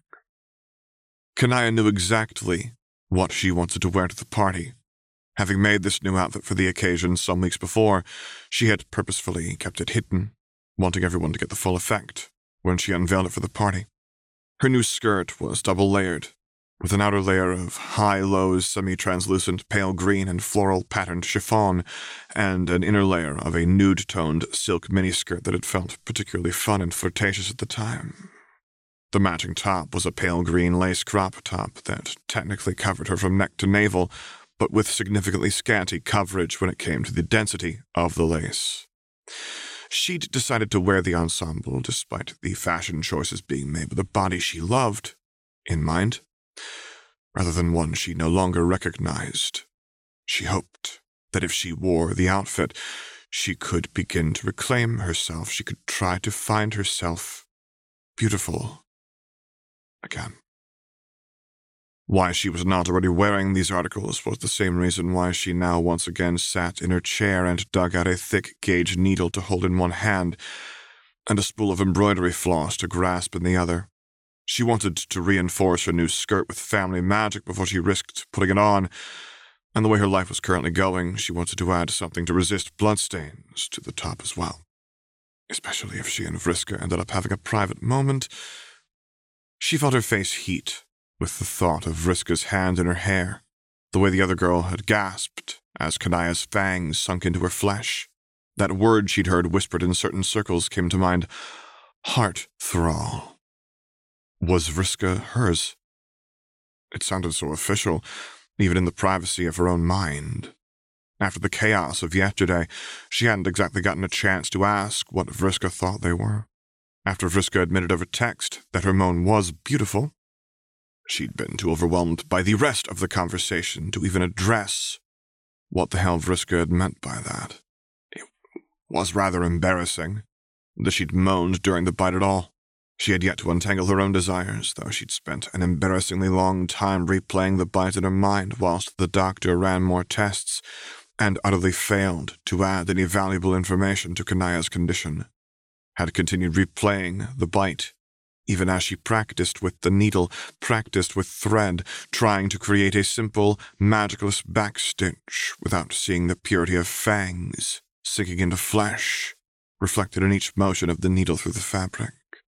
Kanaya knew exactly what she wanted to wear to the party. Having made this new outfit for the occasion some weeks before, she had purposefully kept it hidden, wanting everyone to get the full effect when she unveiled it for the party. Her new skirt was double-layered, with an outer layer of high-low, semi-translucent pale green and floral-patterned chiffon, and an inner layer of a nude-toned silk miniskirt that had felt particularly fun and flirtatious at the time. The matching top was a pale green lace crop top that technically covered her from neck to navel, but with significantly scanty coverage when it came to the density of the lace. She'd decided to wear the ensemble despite the fashion choices being made with a body she loved in mind, rather than one she no longer recognized. She hoped that if she wore the outfit, she could begin to reclaim herself. She could try to find herself beautiful again. Why she was not already wearing these articles was the same reason why she now once again sat in her chair and dug out a thick gauge needle to hold in one hand and a spool of embroidery floss to grasp in the other. She wanted to reinforce her new skirt with family magic before she risked putting it on, and the way her life was currently going, she wanted to add something to resist bloodstains to the top as well. Especially if she and Vriska ended up having a private moment. She felt her face heat with the thought of Vriska's hand in her hair, the way the other girl had gasped as Kanaya's fangs sunk into her flesh. That word she'd heard whispered in certain circles came to mind. Heart thrall. Was Vriska hers? It sounded so official, even in the privacy of her own mind. After the chaos of yesterday, she hadn't exactly gotten a chance to ask what Vriska thought they were. After Vriska admitted over text that her moan was beautiful, she'd been too overwhelmed by the rest of the conversation to even address what the hell Vriska had meant by that. It was rather embarrassing that she'd moaned during the bite at all. She had yet to untangle her own desires, though she'd spent an embarrassingly long time replaying the bite in her mind whilst the doctor ran more tests and utterly failed to add any valuable information to Kanaya's condition. Had continued replaying the bite, even as she practiced with the needle, practiced with thread, trying to create a simple, magicless backstitch without seeing the purity of fangs sinking into flesh, reflected in each motion of the needle through the fabric.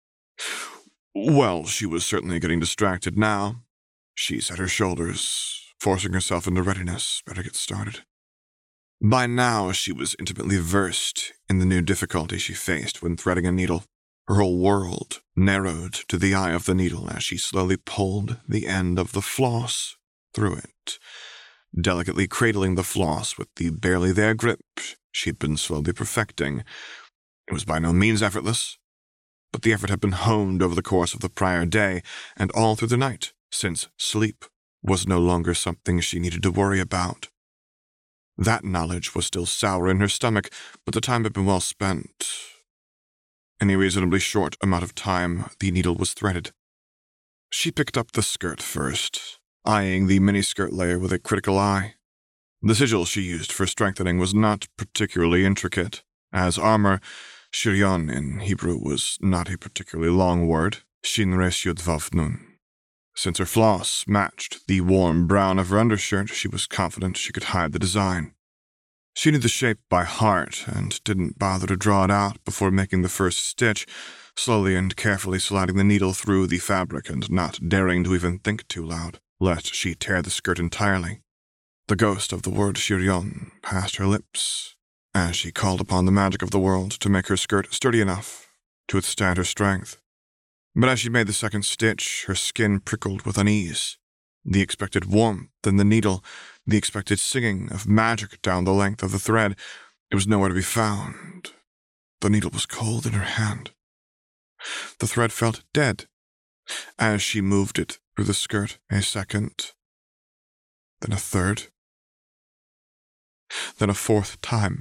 Well, she was certainly getting distracted now. She set her shoulders, forcing herself into readiness. Better get started. By now, she was intimately versed in the new difficulty she faced when threading a needle. Her whole world narrowed to the eye of the needle as she slowly pulled the end of the floss through it, delicately cradling the floss with the barely there grip she'd been slowly perfecting. It was by no means effortless, but the effort had been honed over the course of the prior day and all through the night, since sleep was no longer something she needed to worry about. That knowledge was still sour in her stomach, but the time had been well spent. In a reasonably short amount of time, the needle was threaded. She picked up the skirt first, eyeing the miniskirt layer with a critical eye. The sigil she used for strengthening was not particularly intricate, as armor, shiryon in Hebrew, was not a particularly long word, shinre shyudvav nun. Since her floss matched the warm brown of her undershirt, she was confident she could hide the design. She knew the shape by heart and didn't bother to draw it out before making the first stitch, slowly and carefully sliding the needle through the fabric and not daring to even think too loud. lest she tear the skirt entirely. The ghost of the word Shirion passed her lips as she called upon the magic of the world to make her skirt sturdy enough to withstand her strength. But as she made the second stitch, her skin prickled with unease. The expected warmth in the needle, the expected singing of magic down the length of the thread, it was nowhere to be found. The needle was cold in her hand. The thread felt dead as she moved it through the skirt a second, then a third, then a fourth time.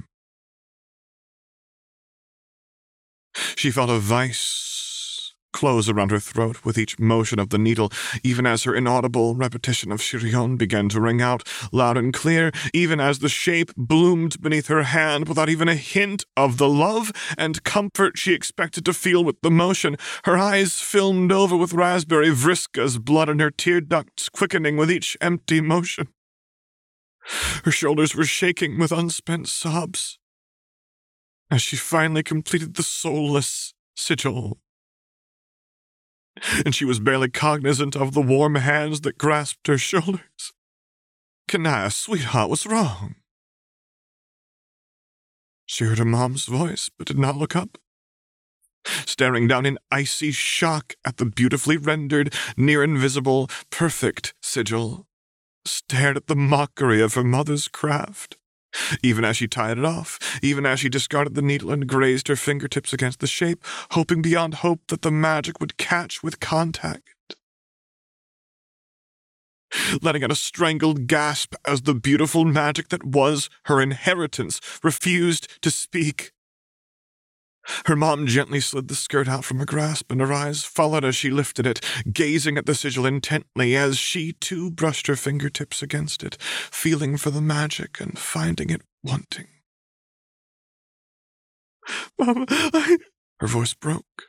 She felt a vice close around her throat with each motion of the needle, even as her inaudible repetition of Shirion began to ring out loud and clear, even as the shape bloomed beneath her hand without even a hint of the love and comfort she expected to feel with the motion. Her eyes filmed over with raspberry Vriska's blood and her tear ducts quickening with each empty motion. Her shoulders were shaking with unspent sobs as she finally completed the soulless sigil, and she was barely cognizant of the warm hands that grasped her shoulders. Kanaya, sweetheart, what's wrong? She heard her mom's voice, but did not look up. Staring down in icy shock at the beautifully rendered, near-invisible, perfect sigil, stared at the mockery of her mother's craft. Even as she tied it off, even as she discarded the needle and grazed her fingertips against the shape, hoping beyond hope that the magic would catch with contact. Letting out a strangled gasp as the beautiful magic that was her inheritance refused to speak. Her mom gently slid the skirt out from her grasp, and her eyes followed as she lifted it, gazing at the sigil intently as she, too, brushed her fingertips against it, feeling for the magic and finding it wanting. Mama, I... Her voice broke.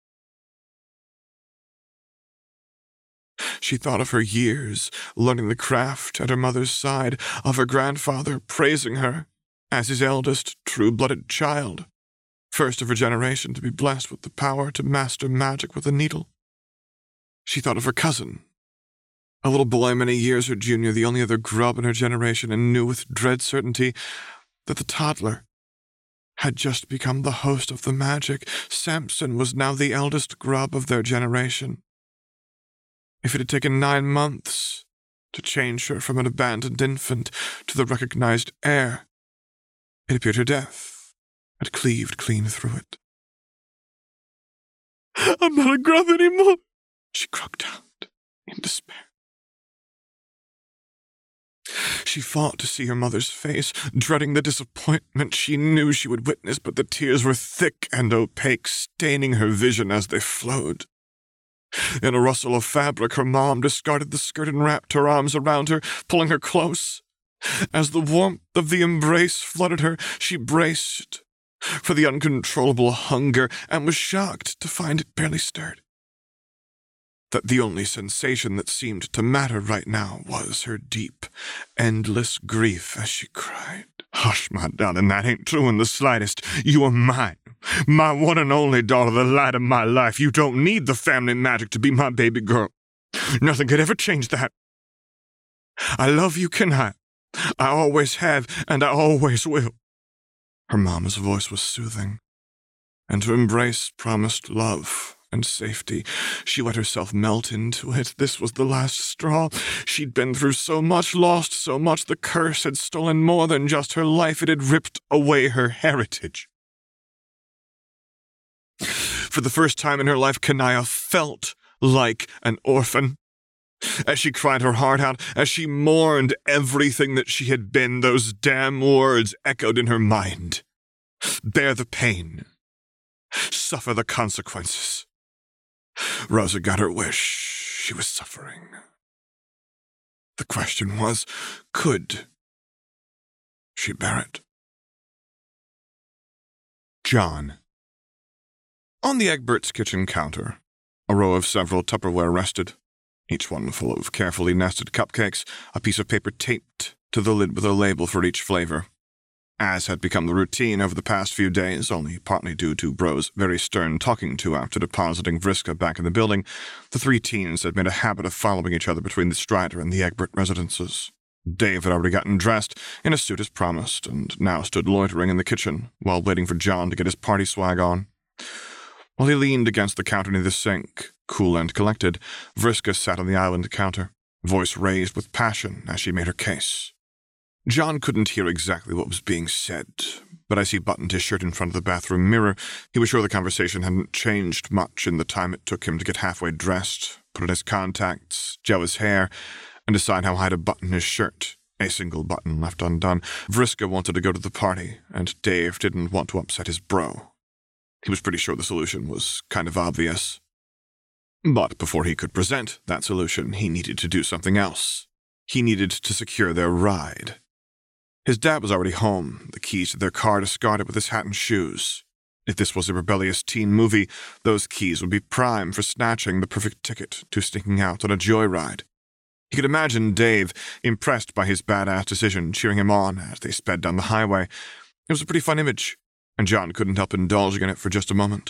She thought of her years, learning the craft at her mother's side, of her grandfather praising her as his eldest true-blooded child, first of her generation to be blessed with the power to master magic with a needle. She thought of her cousin, a little boy many years her junior, the only other grub in her generation, and knew with dread certainty that the toddler had just become the host of the magic. Samson was now the eldest grub of their generation. If it had taken nine months to change her from an abandoned infant to the recognized heir, it appeared her death had cleaved clean through it. I'm not a grub anymore, she croaked out in despair. She fought to see her mother's face, dreading the disappointment she knew she would witness, but the tears were thick and opaque, staining her vision as they flowed. In a rustle of fabric, her mom discarded the skirt and wrapped her arms around her, pulling her close. As the warmth of the embrace flooded her, she braced for the uncontrollable hunger and was shocked to find it barely stirred. That the only sensation that seemed to matter right now was her deep, endless grief as she cried. Hush, my darling, that ain't true in the slightest. You are mine, my one and only daughter, the light of my life. You don't need the family magic to be my baby girl. Nothing could ever change that. I love you, Kanaya. I always have, and I always will. Her mama's voice was soothing, and her embrace promised love and safety. She let herself melt into it. This was the last straw. She'd been through so much, lost so much. The curse had stolen more than just her life. It had ripped away her heritage. For the first time in her life, Kanaya felt like an orphan. As she cried her heart out, as she mourned everything that she had been, those damn words echoed in her mind. Bear the pain. Suffer the consequences. Rosa got her wish. She was suffering. The question was, could she bear it? John. On the Egbert's kitchen counter, a row of several Tupperware rested, each one full of carefully nested cupcakes, a piece of paper taped to the lid with a label for each flavor. as had become the routine over the past few days, only partly due to Bro's very stern talking to after depositing Vriska back in the building. The three teens had made a habit of following each other between the Strider and the Egbert residences. Dave had already gotten dressed in a suit as promised, and now stood loitering in the kitchen while waiting for John to get his party swag on. While he leaned against the counter near the sink, cool and collected, Vriska sat on the island counter, voice raised with passion as she made her case. John couldn't hear exactly what was being said, but as he buttoned his shirt in front of the bathroom mirror, he was sure the conversation hadn't changed much in the time it took him to get halfway dressed, put on his contacts, gel his hair, and decide how high to button his shirt, a single button left undone. Vriska wanted to go to the party, and Dave didn't want to upset his bro. He was pretty sure the solution was kind of obvious. But before he could present that solution, he needed to do something else. He needed to secure their ride. His dad was already home, the keys to their car discarded with his hat and shoes. If this was a rebellious teen movie, those keys would be prime for snatching the perfect ticket to sneaking out on a joyride. He could imagine Dave, impressed by his badass decision, cheering him on as they sped down the highway. It was a pretty fun image, and John couldn't help indulging in it for just a moment.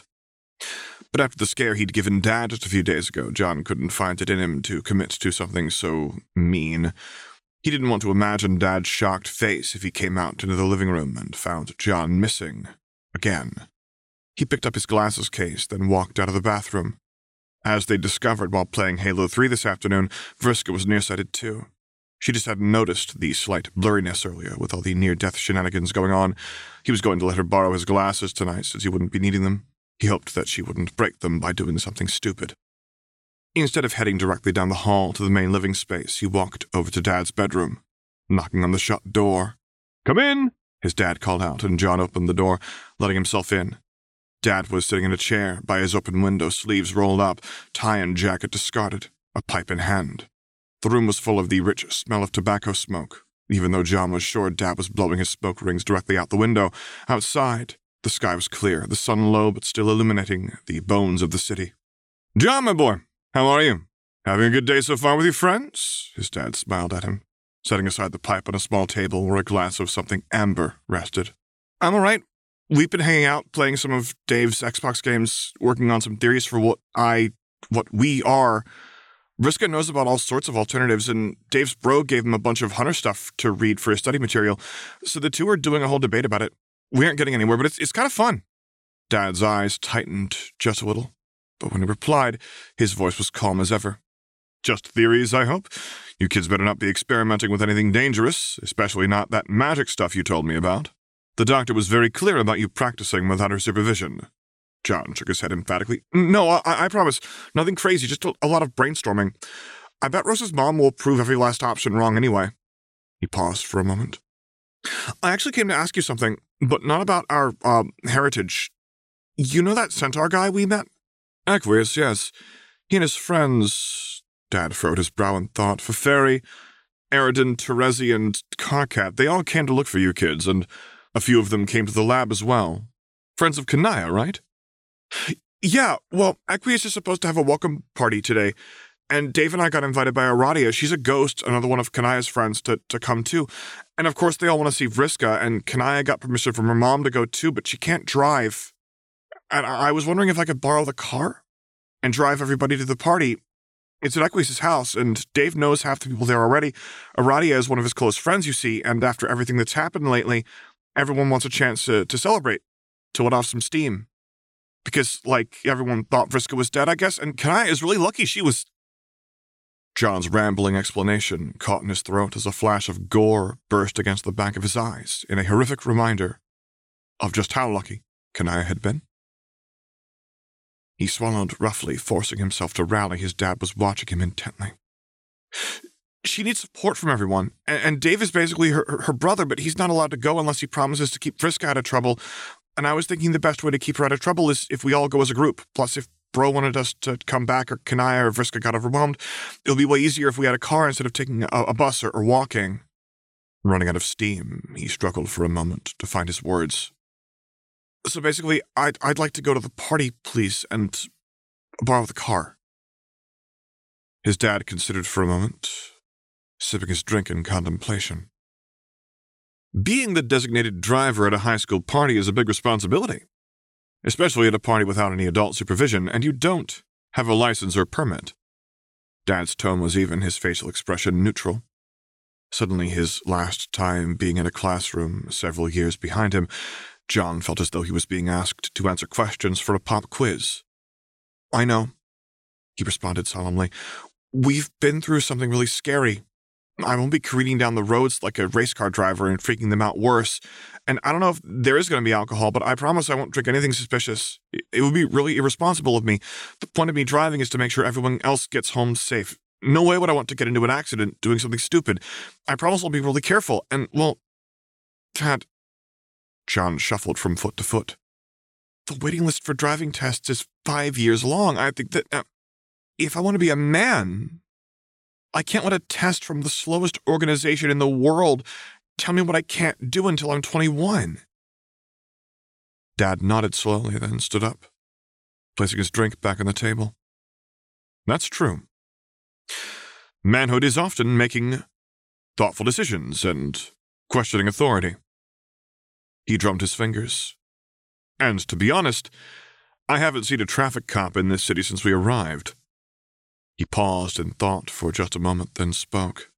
But after the scare he'd given Dad just a few days ago, John couldn't find it in him to commit to something so mean. He didn't want to imagine Dad's shocked face if he came out into the living room and found John missing. Again. He picked up his glasses case, then walked out of the bathroom. As they discovered while playing Halo three this afternoon, Vriska was nearsighted too. She just hadn't noticed the slight blurriness earlier with all the near-death shenanigans going on. He was going to let her borrow his glasses tonight since he wouldn't be needing them. He hoped that she wouldn't break them by doing something stupid. Instead of heading directly down the hall to the main living space, he walked over to Dad's bedroom, knocking on the shut door. "Come in," his dad called out, and John opened the door, letting himself in. Dad was sitting in a chair, by his open window, sleeves rolled up, tie and jacket discarded, a pipe in hand. The room was full of the rich smell of tobacco smoke, even though John was sure Dad was blowing his smoke rings directly out the window. Outside, the sky was clear, the sun low but still illuminating the bones of the city. "John, my boy, how are you? Having a good day so far with your friends?" His dad smiled at him, setting aside the pipe on a small table where a glass of something amber rested. "I'm all right. We've been hanging out, playing some of Dave's Xbox games, working on some theories for what I, what we are. Vriska knows about all sorts of alternatives, and Dave's bro gave him a bunch of Hunter stuff to read for his study material, so the two are doing a whole debate about it. We aren't getting anywhere, but it's it's kind of fun." Dad's eyes tightened just a little, but when he replied, his voice was calm as ever. "Just theories, I hope. You kids better not be experimenting with anything dangerous, especially not that magic stuff you told me about. The doctor was very clear about you practicing without her supervision." John shook his head emphatically. "No, I, I promise. Nothing crazy, just a, a lot of brainstorming. I bet Rose's mom will prove every last option wrong anyway." He paused for a moment. "I actually came to ask you something, but not about our, uh, heritage. You know that centaur guy we met?" "Aqueous, yes. He and his friends..." Dad furrowed his brow in thought. "Feferi, Eridan, Terezi, and Karkat, they all came to look for you kids, and a few of them came to the lab as well. Friends of Kanaya, right?" "Yeah, well, Aqueous is supposed to have a welcome party today, and Dave and I got invited by Aradia. She's a ghost, another one of Kanaya's friends, to, to come too. And of course they all want to see Vriska, and Kanaya got permission from her mom to go too, but she can't drive. And I, I was wondering if I could borrow the car and drive everybody to the party. It's at Aqueous' house, and Dave knows half the people there already. Aradia is one of his close friends, you see, and after everything that's happened lately, everyone wants a chance to, to celebrate, to let off some steam. Because, like, everyone thought Vriska was dead, I guess, and Kanaya is really lucky she was..." John's rambling explanation caught in his throat as a flash of gore burst against the back of his eyes in a horrific reminder of just how lucky Kanaya had been. He swallowed roughly, forcing himself to rally. His dad was watching him intently. "She needs support from everyone, and, and Dave is basically her, her, her brother, but he's not allowed to go unless he promises to keep Vriska out of trouble, and I was thinking the best way to keep her out of trouble is if we all go as a group. Plus, if Bro wanted us to come back, or Kanaya or Vriska got overwhelmed, it would be way easier if we had a car instead of taking a, a bus or, or walking." Running out of steam, he struggled for a moment to find his words. "So basically, I'd, I'd like to go to the party, please, and borrow the car." His dad considered for a moment, sipping his drink in contemplation. Being the designated driver at a high school party is a big responsibility, especially at a party without any adult supervision, and you don't have a license or permit. Dad's tone was even, his facial expression neutral. Suddenly, his last time being in a classroom several years behind him, John felt as though he was being asked to answer questions for a pop quiz. "I know," he responded solemnly. "We've been through something really scary. I won't be careening down the roads like a race car driver and freaking them out worse. And I don't know if there is going to be alcohol, but I promise I won't drink anything suspicious. It would be really irresponsible of me. The point of me driving is to make sure everyone else gets home safe. No way would I want to get into an accident doing something stupid. I promise I'll be really careful. And, well, Dad..." John shuffled from foot to foot. "The waiting list for driving tests is five years long. I think that uh, if I want to be a man, I can't let a test from the slowest organization in the world tell me what I can't do until I'm twenty-one. Dad nodded slowly, then stood up, placing his drink back on the table. "That's true. Manhood is often making thoughtful decisions and questioning authority." He drummed his fingers. "And to be honest, I haven't seen a traffic cop in this city since we arrived." He paused and thought for just a moment, then spoke.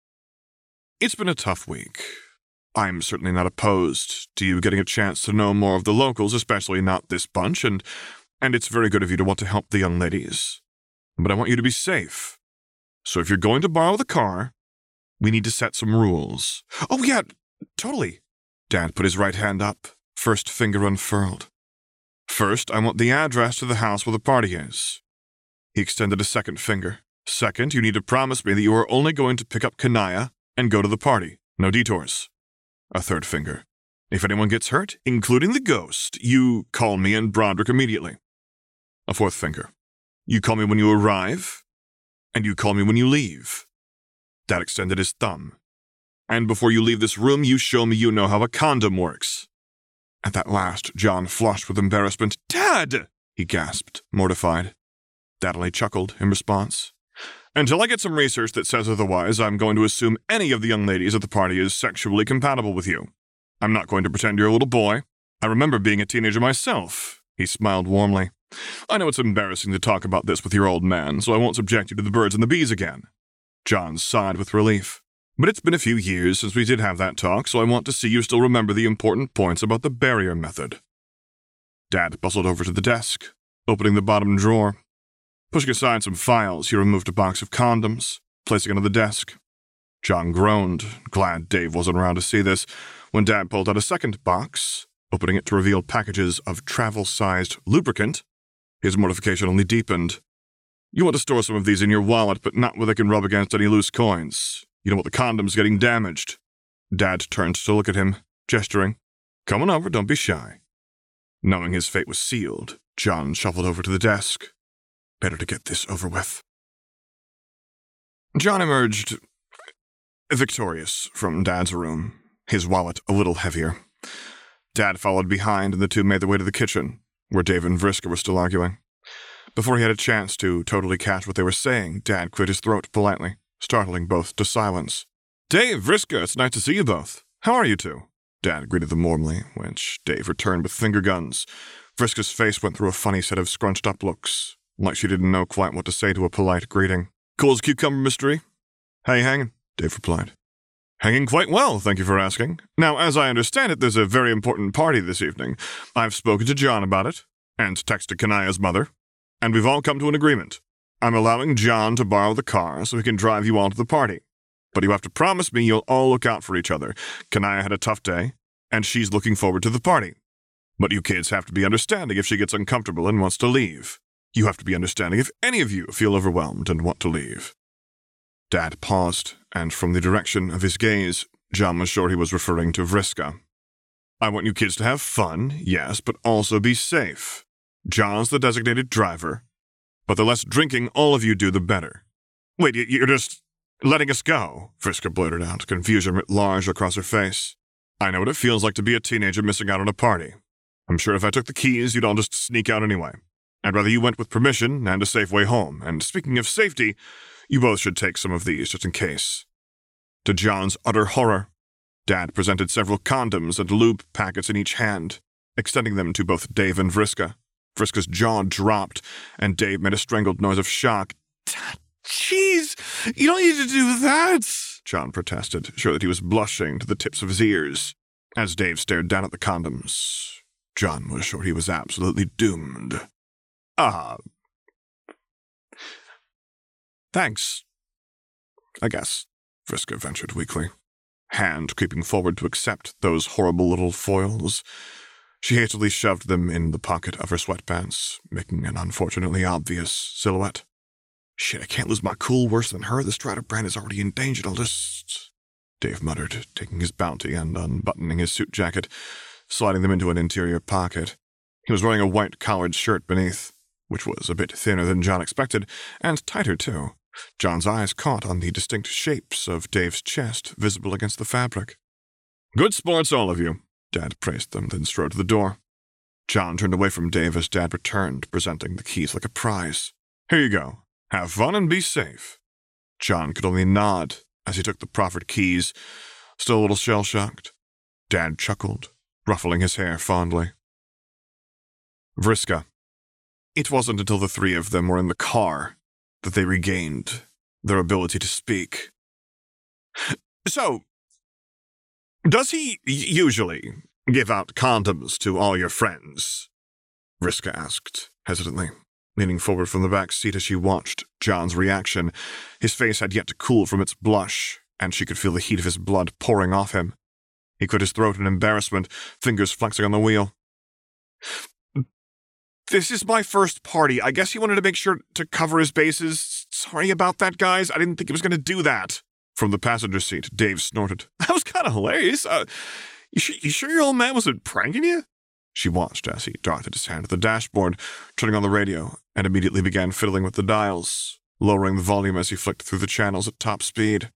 "It's been a tough week. I'm certainly not opposed to you getting a chance to know more of the locals, especially not this bunch, and, and it's very good of you to want to help the young ladies. But I want you to be safe. So if you're going to borrow the car, we need to set some rules." "Oh, yeah, totally." Dad put his right hand up, first finger unfurled. "First, I want the address to the house where the party is." He extended a second finger. "Second, you need to promise me that you are only going to pick up Kanaya and go to the party. No detours." A third finger. "If anyone gets hurt, including the ghost, you call me and Broderick immediately." A fourth finger. "You call me when you arrive, and you call me when you leave." Dad extended his thumb. "And before you leave this room, you show me you know how a condom works." At that last, John flushed with embarrassment. "Dad!" he gasped, mortified. Dad only chuckled in response. "Until I get some research that says otherwise, I'm going to assume any of the young ladies at the party is sexually compatible with you. I'm not going to pretend you're a little boy. I remember being a teenager myself." He smiled warmly. "I know it's embarrassing to talk about this with your old man, so I won't subject you to the birds and the bees again." John sighed with relief. "But it's been a few years since we did have that talk, so I want to see you still remember the important points about the barrier method." Dad bustled over to the desk, opening the bottom drawer. Pushing aside some files, he removed a box of condoms, placing it on the desk. John groaned, glad Dave wasn't around to see this, when Dad pulled out a second box, opening it to reveal packages of travel-sized lubricant. His mortification only deepened. "You want to store some of these in your wallet, but not where they can rub against any loose coins. You don't want the condoms getting damaged." Dad turned to look at him, gesturing. "Come on over, don't be shy." Knowing his fate was sealed, John shuffled over to the desk. Better to get this over with. John emerged victorious from Dad's room, his wallet a little heavier. Dad followed behind, and the two made their way to the kitchen, where Dave and Vriska were still arguing. Before he had a chance to totally catch what they were saying, Dad cleared his throat politely, startling both to silence. "Dave, Vriska, it's nice to see you both. How are you two?" Dad greeted them warmly, which Dave returned with finger guns. Vriska's face went through a funny set of scrunched-up looks, like she didn't know quite what to say to a polite greeting. "Cool as a cucumber, mystery." "How you hanging?" Dave replied. "Hanging quite well, thank you for asking. Now, as I understand it, there's a very important party this evening. I've spoken to John about it, and texted Kanaya's mother, and we've all come to an agreement. I'm allowing John to borrow the car so he can drive you all to the party. But you have to promise me you'll all look out for each other. Kanaya had a tough day, and she's looking forward to the party. But you kids have to be understanding if she gets uncomfortable and wants to leave. You have to be understanding if any of you feel overwhelmed and want to leave." Dad paused, and from the direction of his gaze, John was sure he was referring to Vriska. "I want you kids to have fun, yes, but also be safe. John's the designated driver, but the less drinking all of you do, the better." "Wait, you're just letting us go?" Vriska blurted out, confusion writ large across her face. "I know what it feels like to be a teenager missing out on a party. I'm sure if I took the keys, you'd all just sneak out anyway. I'd rather you went with permission and a safe way home, and speaking of safety, you both should take some of these just in case." To John's utter horror, Dad presented several condoms and lube packets in each hand, extending them to both Dave and Vriska. Vriska's jaw dropped, and Dave made a strangled noise of shock. Jeez, you don't need to do that, John protested, sure that he was blushing to the tips of his ears. As Dave stared down at the condoms, John was sure he was absolutely doomed. Ah. Thanks. I guess, Vriska ventured weakly, hand creeping forward to accept those horrible little foils. She hastily shoved them in the pocket of her sweatpants, making an unfortunately obvious silhouette. Shit, I can't lose my cool worse than her. The Strider brand is already endangered. I'll just... Dave muttered, taking his bounty and unbuttoning his suit jacket, sliding them into an interior pocket. He was wearing a white collared shirt beneath, which was a bit thinner than John expected, and tighter, too. John's eyes caught on the distinct shapes of Dave's chest visible against the fabric. Good sports, all of you, Dad praised them, then strode to the door. John turned away from Dave as Dad returned, presenting the keys like a prize. Here you go. Have fun and be safe. John could only nod as he took the proffered keys, still a little shell-shocked. Dad chuckled, ruffling his hair fondly. Vriska. It wasn't until the three of them were in the car that they regained their ability to speak. So, does he usually give out condoms to all your friends? Vriska asked, hesitantly, leaning forward from the back seat as she watched John's reaction. His face had yet to cool from its blush, and she could feel the heat of his blood pouring off him. He cleared his throat in embarrassment, fingers flexing on the wheel. This is my first party. I guess he wanted to make sure to cover his bases. Sorry about that, guys. I didn't think he was going to do that. From the passenger seat, Dave snorted. That was kind of hilarious. Uh, you, sh- you sure your old man wasn't pranking you? She watched as he darted his hand to the dashboard, turning on the radio, and immediately began fiddling with the dials, lowering the volume as he flicked through the channels at top speed.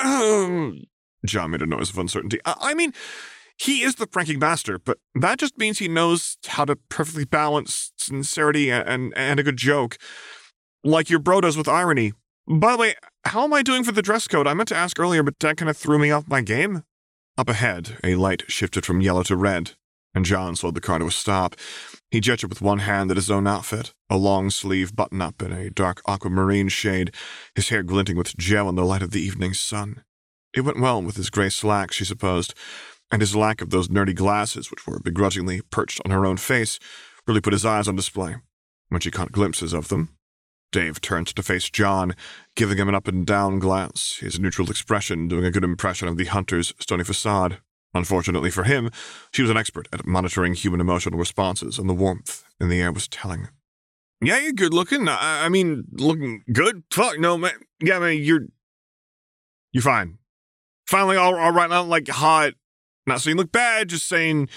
Um, John made a noise of uncertainty. I, I mean, he is the pranking master, but that just means he knows how to perfectly balance sincerity and, and, and a good joke, like your bro does with irony. By the way, how am I doing for the dress code? I meant to ask earlier, but Dad kind of threw me off my game. Up ahead, a light shifted from yellow to red, and John slowed the car to a stop. He gestured with one hand at his own outfit, a long-sleeve button-up in a dark aquamarine shade, his hair glinting with gel in the light of the evening sun. It went well with his gray slacks, she supposed, and his lack of those nerdy glasses, which were begrudgingly perched on her own face, really put his eyes on display. When she caught glimpses of them, Dave turned to face John, giving him an up-and-down glance, his neutral expression doing a good impression of the hunter's stony facade. Unfortunately for him, she was an expert at monitoring human emotional responses, and the warmth in the air was telling. Yeah, you're good-looking. I, I mean, looking good? Fuck, no, man. Yeah, I mean, you're... You're fine. Finally, all, all right, not like hot. Not saying you look bad, just saying...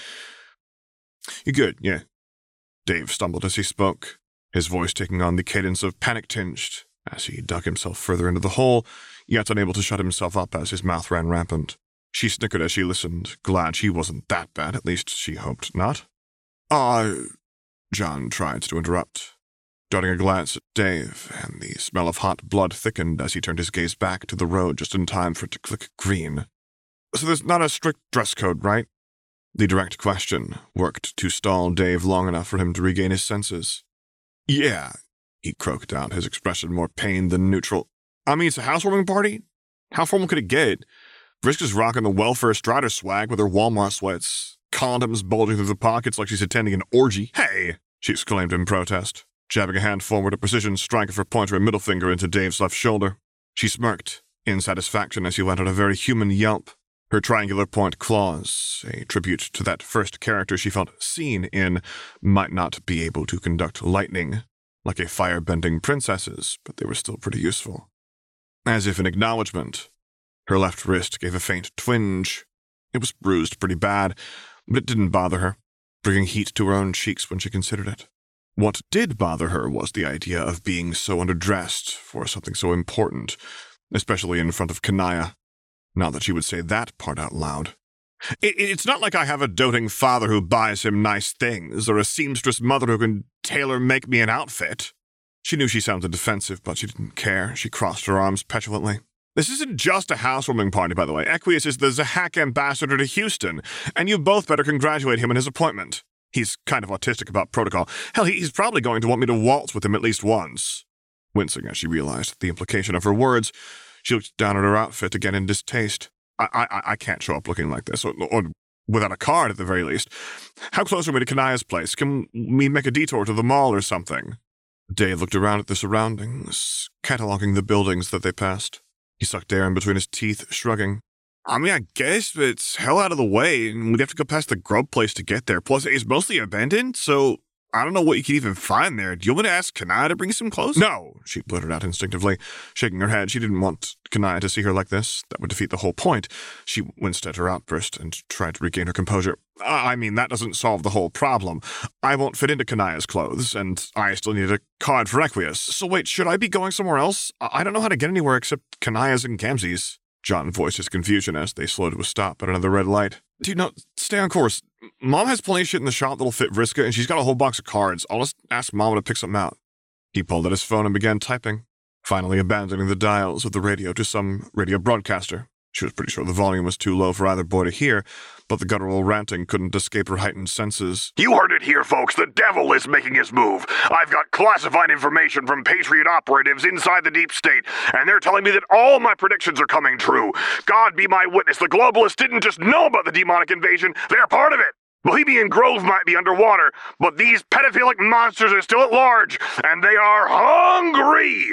You're good, yeah. Dave stumbled as he spoke, his voice taking on the cadence of panic-tinged, as he dug himself further into the hole, yet unable to shut himself up as his mouth ran rampant. She snickered as she listened, glad she wasn't that bad, at least she hoped not. Ah, uh, John tried to interrupt, darting a glance at Dave, and the smell of hot blood thickened as he turned his gaze back to the road just in time for it to click green. So there's not a strict dress code, right? The direct question worked to stall Dave long enough for him to regain his senses. Yeah, he croaked out, his expression more pained than neutral. I mean, it's a housewarming party? How formal could it get? Vriska's rocking the welfare Strider swag with her Walmart sweats, condoms bulging through the pockets like she's attending an orgy. Hey, she exclaimed in protest, jabbing a hand forward, a precision strike of her pointer and middle finger into Dave's left shoulder. She smirked in satisfaction as he let out a very human yelp, her triangular point claws, a tribute to that first character she felt seen in, might not be able to conduct lightning like a fire-bending princess's, but they were still pretty useful. As if in acknowledgement, her left wrist gave a faint twinge. It was bruised pretty bad, but it didn't bother her, bringing heat to her own cheeks when she considered it. What did bother her was the idea of being so underdressed for something so important, especially in front of Kanaya. Not that she would say that part out loud. It, it's not like I have a doting father who buys him nice things, or a seamstress mother who can tailor-make me an outfit. She knew she sounded defensive, but she didn't care. She crossed her arms petulantly. This isn't just a housewarming party, by the way. Equius is the Zahak ambassador to Houston, and you both better congratulate him on his appointment. He's kind of autistic about protocol. Hell, he's probably going to want me to waltz with him at least once. Wincing as she realized the implication of her words, she looked down at her outfit again in distaste. I I, I can't show up looking like this, or, or without a card at the very least. How close are we to Kanaya's place? Can we make a detour to the mall or something? Dave looked around at the surroundings, cataloging the buildings that they passed. He sucked air in between his teeth, shrugging. I mean, I guess it's hell out of the way, and we'd have to go past the grub place to get there. Plus, it's mostly abandoned, so I don't know what you could even find there. Do you want me to ask Kanaya to bring some clothes? No, she blurted out instinctively, shaking her head. She didn't want Kanaya to see her like this. That would defeat the whole point. She winced at her outburst and tried to regain her composure. I mean, that doesn't solve the whole problem. I won't fit into Kanaya's clothes, and I still need a card for Equius. So wait, should I be going somewhere else? I don't know how to get anywhere except Kanaya's and Gamzee's. John voiced his confusion as they slowed to a stop at another red light. Dude, no, stay on course. Mom has plenty of shit in the shop that'll fit Vriska, and she's got a whole box of cards. I'll just ask Mama to pick something out. He pulled out his phone and began typing, finally abandoning the dials of the radio to some radio broadcaster. She was pretty sure the volume was too low for either boy to hear, but the guttural ranting couldn't escape her heightened senses. You heard it here, folks. The devil is making his move. I've got classified information from Patriot operatives inside the deep state, and they're telling me that all my predictions are coming true. God be my witness. The globalists didn't just know about the demonic invasion. They're part of it. Bohemian Grove might be underwater, but these pedophilic monsters are still at large, and they are hungry.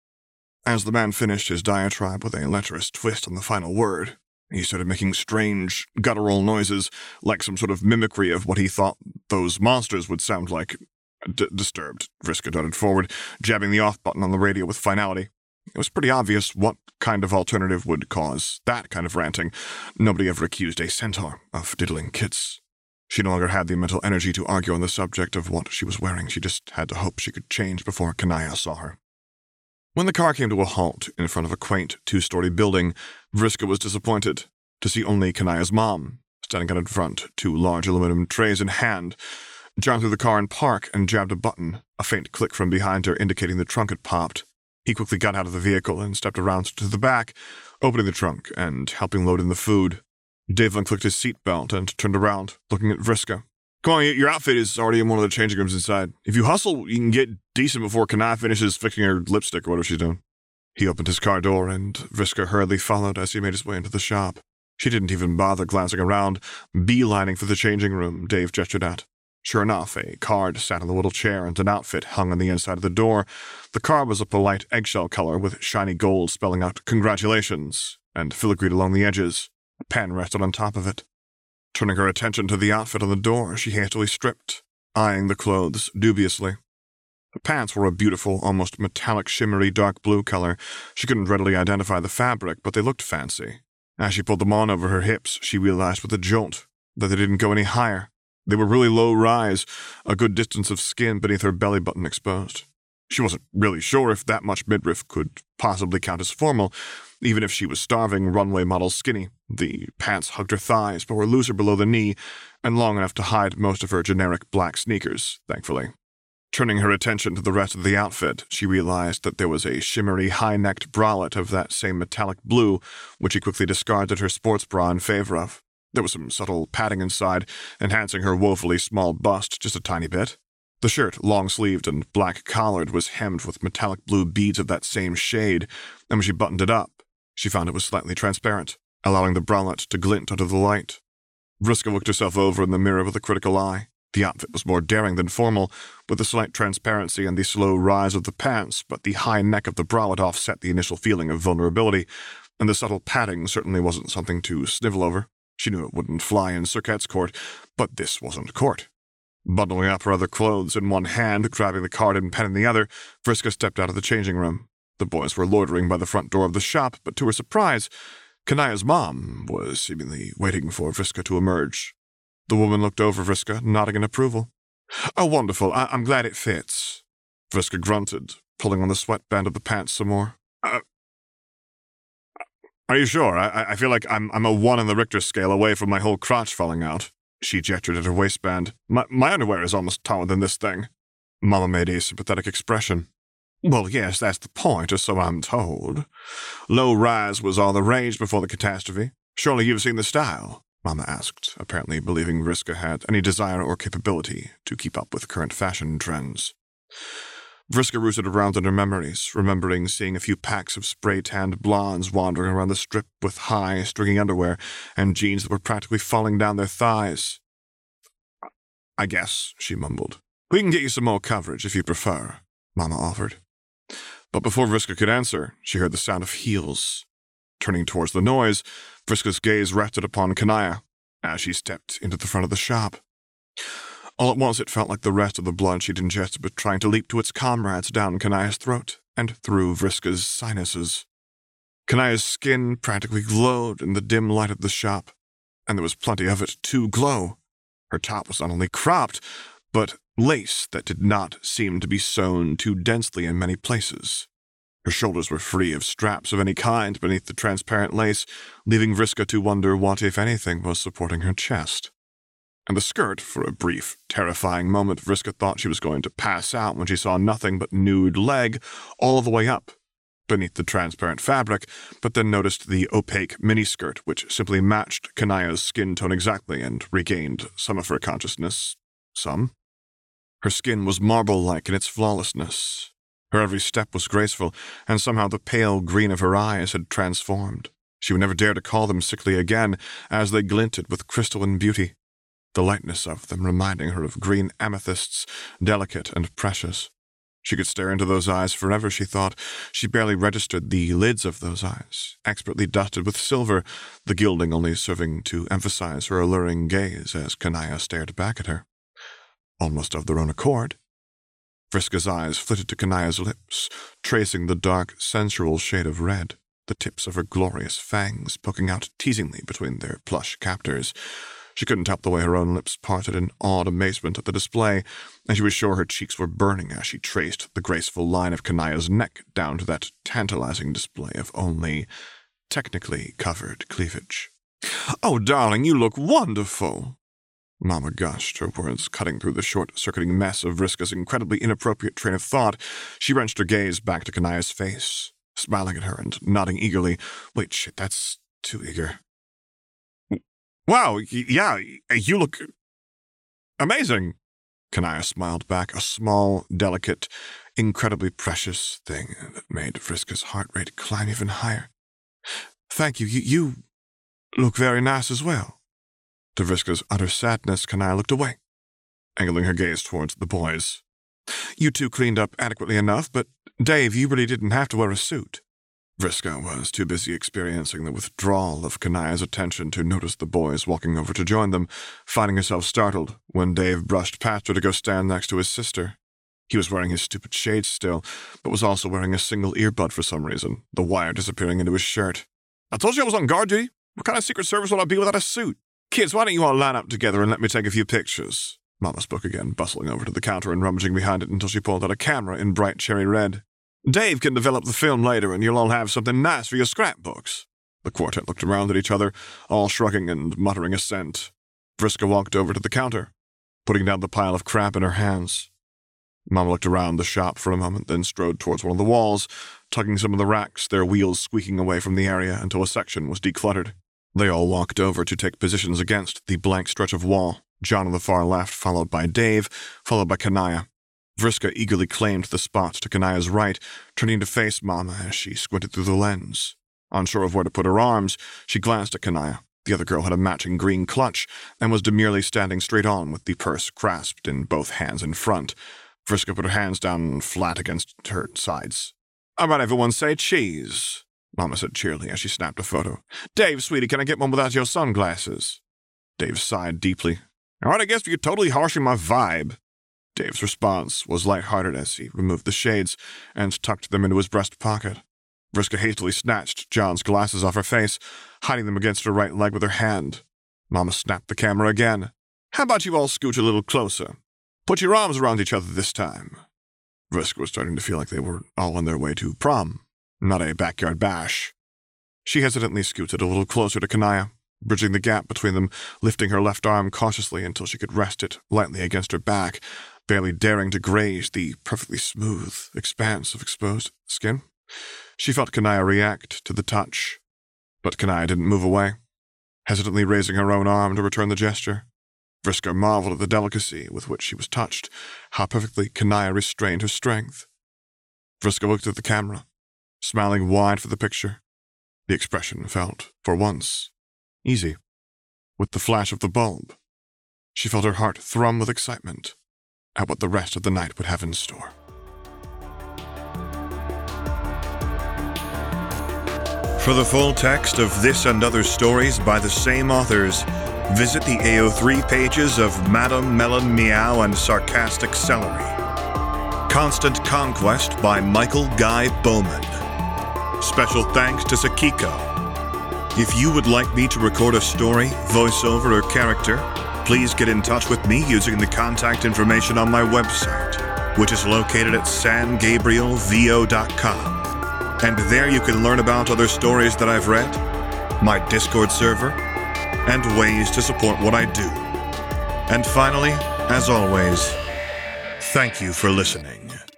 As the man finished his diatribe with a lecherous twist on the final word, he started making strange, guttural noises, like some sort of mimicry of what he thought those monsters would sound like. D- disturbed, Vriska darted forward, jabbing the off button on the radio with finality. It was pretty obvious what kind of alternative would cause that kind of ranting. Nobody ever accused a centaur of diddling kids. She no longer had the mental energy to argue on the subject of what she was wearing. She just had to hope she could change before Kanaya saw her. When the car came to a halt in front of a quaint two-story building, Vriska was disappointed to see only Kanaya's mom, standing out in front, two large aluminum trays in hand. John threw the car in park and jabbed a button, a faint click from behind her indicating the trunk had popped. He quickly got out of the vehicle and stepped around to the back, opening the trunk and helping load in the food. Dave unclicked his seatbelt and turned around, looking at Vriska. Come on, your outfit is already in one of the changing rooms inside. If you hustle, you can get decent before Kanaya finishes fixing her lipstick or whatever she's doing. He opened his car door, and Vriska hurriedly followed as he made his way into the shop. She didn't even bother glancing around, beelining for the changing room Dave gestured at. Sure enough, a card sat on the little chair and an outfit hung on the inside of the door. The card was a polite eggshell color with shiny gold spelling out congratulations, and filigreed along the edges. A pen rested on top of it. Turning her attention to the outfit on the door, she hastily stripped, eyeing the clothes dubiously. The pants were a beautiful, almost metallic, shimmery dark blue color. She couldn't readily identify the fabric, but they looked fancy. As she pulled them on over her hips, she realized with a jolt that they didn't go any higher. They were really low rise, a good distance of skin beneath her belly button exposed. She wasn't really sure if that much midriff could possibly count as formal, even if she was starving runway model skinny. The pants hugged her thighs, but were looser below the knee, and long enough to hide most of her generic black sneakers, thankfully. Turning her attention to the rest of the outfit, she realized that there was a shimmery, high-necked bralette of that same metallic blue, which she quickly discarded her sports bra in favor of. There was some subtle padding inside, enhancing her woefully small bust just a tiny bit. The shirt, long-sleeved and black-collared, was hemmed with metallic blue beads of that same shade, and when she buttoned it up, she found it was slightly transparent, allowing the bralette to glint under the light. Vriska looked herself over in the mirror with a critical eye. The outfit was more daring than formal, with the slight transparency and the slow rise of the pants, but the high neck of the bralette offset the initial feeling of vulnerability, and the subtle padding certainly wasn't something to snivel over. She knew it wouldn't fly in Cirquette's court, but this wasn't court. Bundling up her other clothes in one hand, grabbing the card and pen in the other, Vriska stepped out of the changing room. The boys were loitering by the front door of the shop, but to her surprise, Kanaya's mom was seemingly waiting for Vriska to emerge. The woman looked over Vriska, nodding in approval. Oh, wonderful. I- I'm glad it fits. Vriska grunted, pulling on the sweatband of the pants some more. Uh, are you sure? I, I feel like I'm, I'm a one on the Richter scale away from my whole crotch falling out. She gestured at her waistband. My, my underwear is almost taller than this thing. Mama made a sympathetic expression. Well, yes, that's the point, or so I'm told. Low-rise was all the rage before the catastrophe. Surely you've seen the style? Mama asked, apparently believing Vriska had any desire or capability to keep up with current fashion trends. Vriska rooted around in her memories, remembering seeing a few packs of spray-tanned blondes wandering around the strip with high, stringy underwear and jeans that were practically falling down their thighs. I guess, she mumbled. We can get you some more coverage if you prefer, Mama offered. But before Vriska could answer, she heard the sound of heels. Turning towards the noise, Vriska's gaze rested upon Kanaya as she stepped into the front of the shop. All at once it felt like the rest of the blood she'd ingested was trying to leap to its comrades down Kanaya's throat and through Vriska's sinuses. Kanaya's skin practically glowed in the dim light of the shop, and there was plenty of it to glow. Her top was not only cropped, but lace that did not seem to be sewn too densely in many places. Her shoulders were free of straps of any kind beneath the transparent lace, leaving Vriska to wonder what, if anything, was supporting her chest. And the skirt, for a brief, terrifying moment, Vriska thought she was going to pass out when she saw nothing but nude leg all the way up beneath the transparent fabric, but then noticed the opaque miniskirt, which simply matched Kanaya's skin tone exactly and regained some of her consciousness. Some. Her skin was marble-like in its flawlessness. Her every step was graceful, and somehow the pale green of her eyes had transformed. She would never dare to call them sickly again, as they glinted with crystalline beauty, the lightness of them reminding her of green amethysts, delicate and precious. She could stare into those eyes forever, she thought. She barely registered the lids of those eyes, expertly dusted with silver, the gilding only serving to emphasize her alluring gaze as Kanaya stared back at her. Almost of their own accord. Vriska's eyes flitted to Kanaya's lips, tracing the dark, sensual shade of red, the tips of her glorious fangs poking out teasingly between their plush captors. She couldn't help the way her own lips parted in awed amazement at the display, and she was sure her cheeks were burning as she traced the graceful line of Kanaya's neck down to that tantalizing display of only technically covered cleavage. "Oh, darling, you look wonderful!" Mama gushed, her words cutting through the short-circuiting mess of Vriska's incredibly inappropriate train of thought. She wrenched her gaze back to Kanaya's face, smiling at her and nodding eagerly. Wait, shit, that's too eager. "Wow, yeah, you look amazing." Kanaya smiled back, a small, delicate, incredibly precious thing that made Vriska's heart rate climb even higher. "Thank you, you, you look very nice as well." To Vriska's utter sadness, Kanaya looked away, angling her gaze towards the boys. "You two cleaned up adequately enough, but Dave, you really didn't have to wear a suit." Vriska was too busy experiencing the withdrawal of Kanaya's attention to notice the boys walking over to join them, finding herself startled when Dave brushed past her to go stand next to his sister. He was wearing his stupid shades still, but was also wearing a single earbud for some reason, the wire disappearing into his shirt. "I told you I was on guard duty. What kind of Secret Service would I be without a suit? Kids, why don't you all line up together and let me take a few pictures?" Mama spoke again, bustling over to the counter and rummaging behind it until she pulled out a camera in bright cherry red. "Dave can develop the film later, and you'll all have something nice for your scrapbooks." The quartet looked around at each other, all shrugging and muttering assent. Vriska walked over to the counter, putting down the pile of crap in her hands. Mama looked around the shop for a moment, then strode towards one of the walls, tugging some of the racks, their wheels squeaking away from the area until a section was decluttered. They all walked over to take positions against the blank stretch of wall, John on the far left, followed by Dave, followed by Kanaya. Vriska eagerly claimed the spot to Kanaya's right, turning to face Mama as she squinted through the lens. Unsure of where to put her arms, she glanced at Kanaya. The other girl had a matching green clutch and was demurely standing straight on with the purse grasped in both hands in front. Vriska put her hands down flat against her sides. "All right, everyone, say cheese," Mama said cheerily as she snapped a photo. "Dave, sweetie, can I get one without your sunglasses?" Dave sighed deeply. "All right, I guess you're totally harshing my vibe." Dave's response was light-hearted as he removed the shades and tucked them into his breast pocket. Vriska hastily snatched John's glasses off her face, hiding them against her right leg with her hand. Mama snapped the camera again. "How about you all scooch a little closer? Put your arms around each other this time." Vriska was starting to feel like they were all on their way to prom, not a backyard bash. She hesitantly scooted a little closer to Kanaya, bridging the gap between them, lifting her left arm cautiously until she could rest it lightly against her back, barely daring to graze the perfectly smooth expanse of exposed skin. She felt Kanaya react to the touch, but Kanaya didn't move away, hesitantly raising her own arm to return the gesture. Vriska marveled at the delicacy with which she was touched, how perfectly Kanaya restrained her strength. Vriska looked at the camera, smiling wide for the picture. The expression felt, for once, easy. With the flash of the bulb, she felt her heart thrum with excitement at what the rest of the night would have in store. For the full text of this and other stories by the same authors, visit the A O three pages of Madam Melon Meow and Sarcastic Celery. Constant Conquest by Michael Guy Bowman. Special thanks to Sakiko. If you would like me to record a story, voiceover, or character, please get in touch with me using the contact information on my website, which is located at san gabriel v o dot com. And there you can learn about other stories that I've read, my Discord server, and ways to support what I do. And finally, as always, thank you for listening.